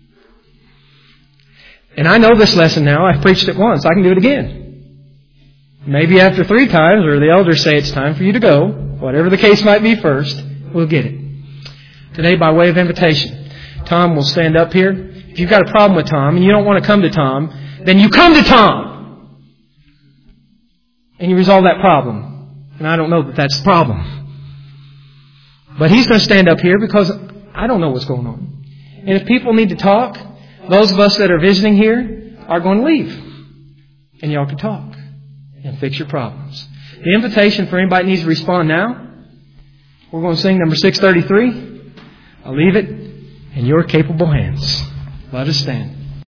And I know this lesson now. I've preached it once. I can do it again. Maybe after 3 times, or the elders say it's time for you to go, whatever the case might be first, we'll get it. Today, by way of invitation, Tom will stand up here. If you've got a problem with Tom and you don't want to come to Tom, then you come to Tom! And you resolve that problem. And I don't know that that's the problem. But he's going to stand up here because I don't know what's going on. And if people need to talk, those of us that are visiting here are going to leave. And y'all can talk and fix your problems. The invitation for anybody that needs to respond now, we're going to sing number 633. I'll leave it in your capable hands. Let us stand.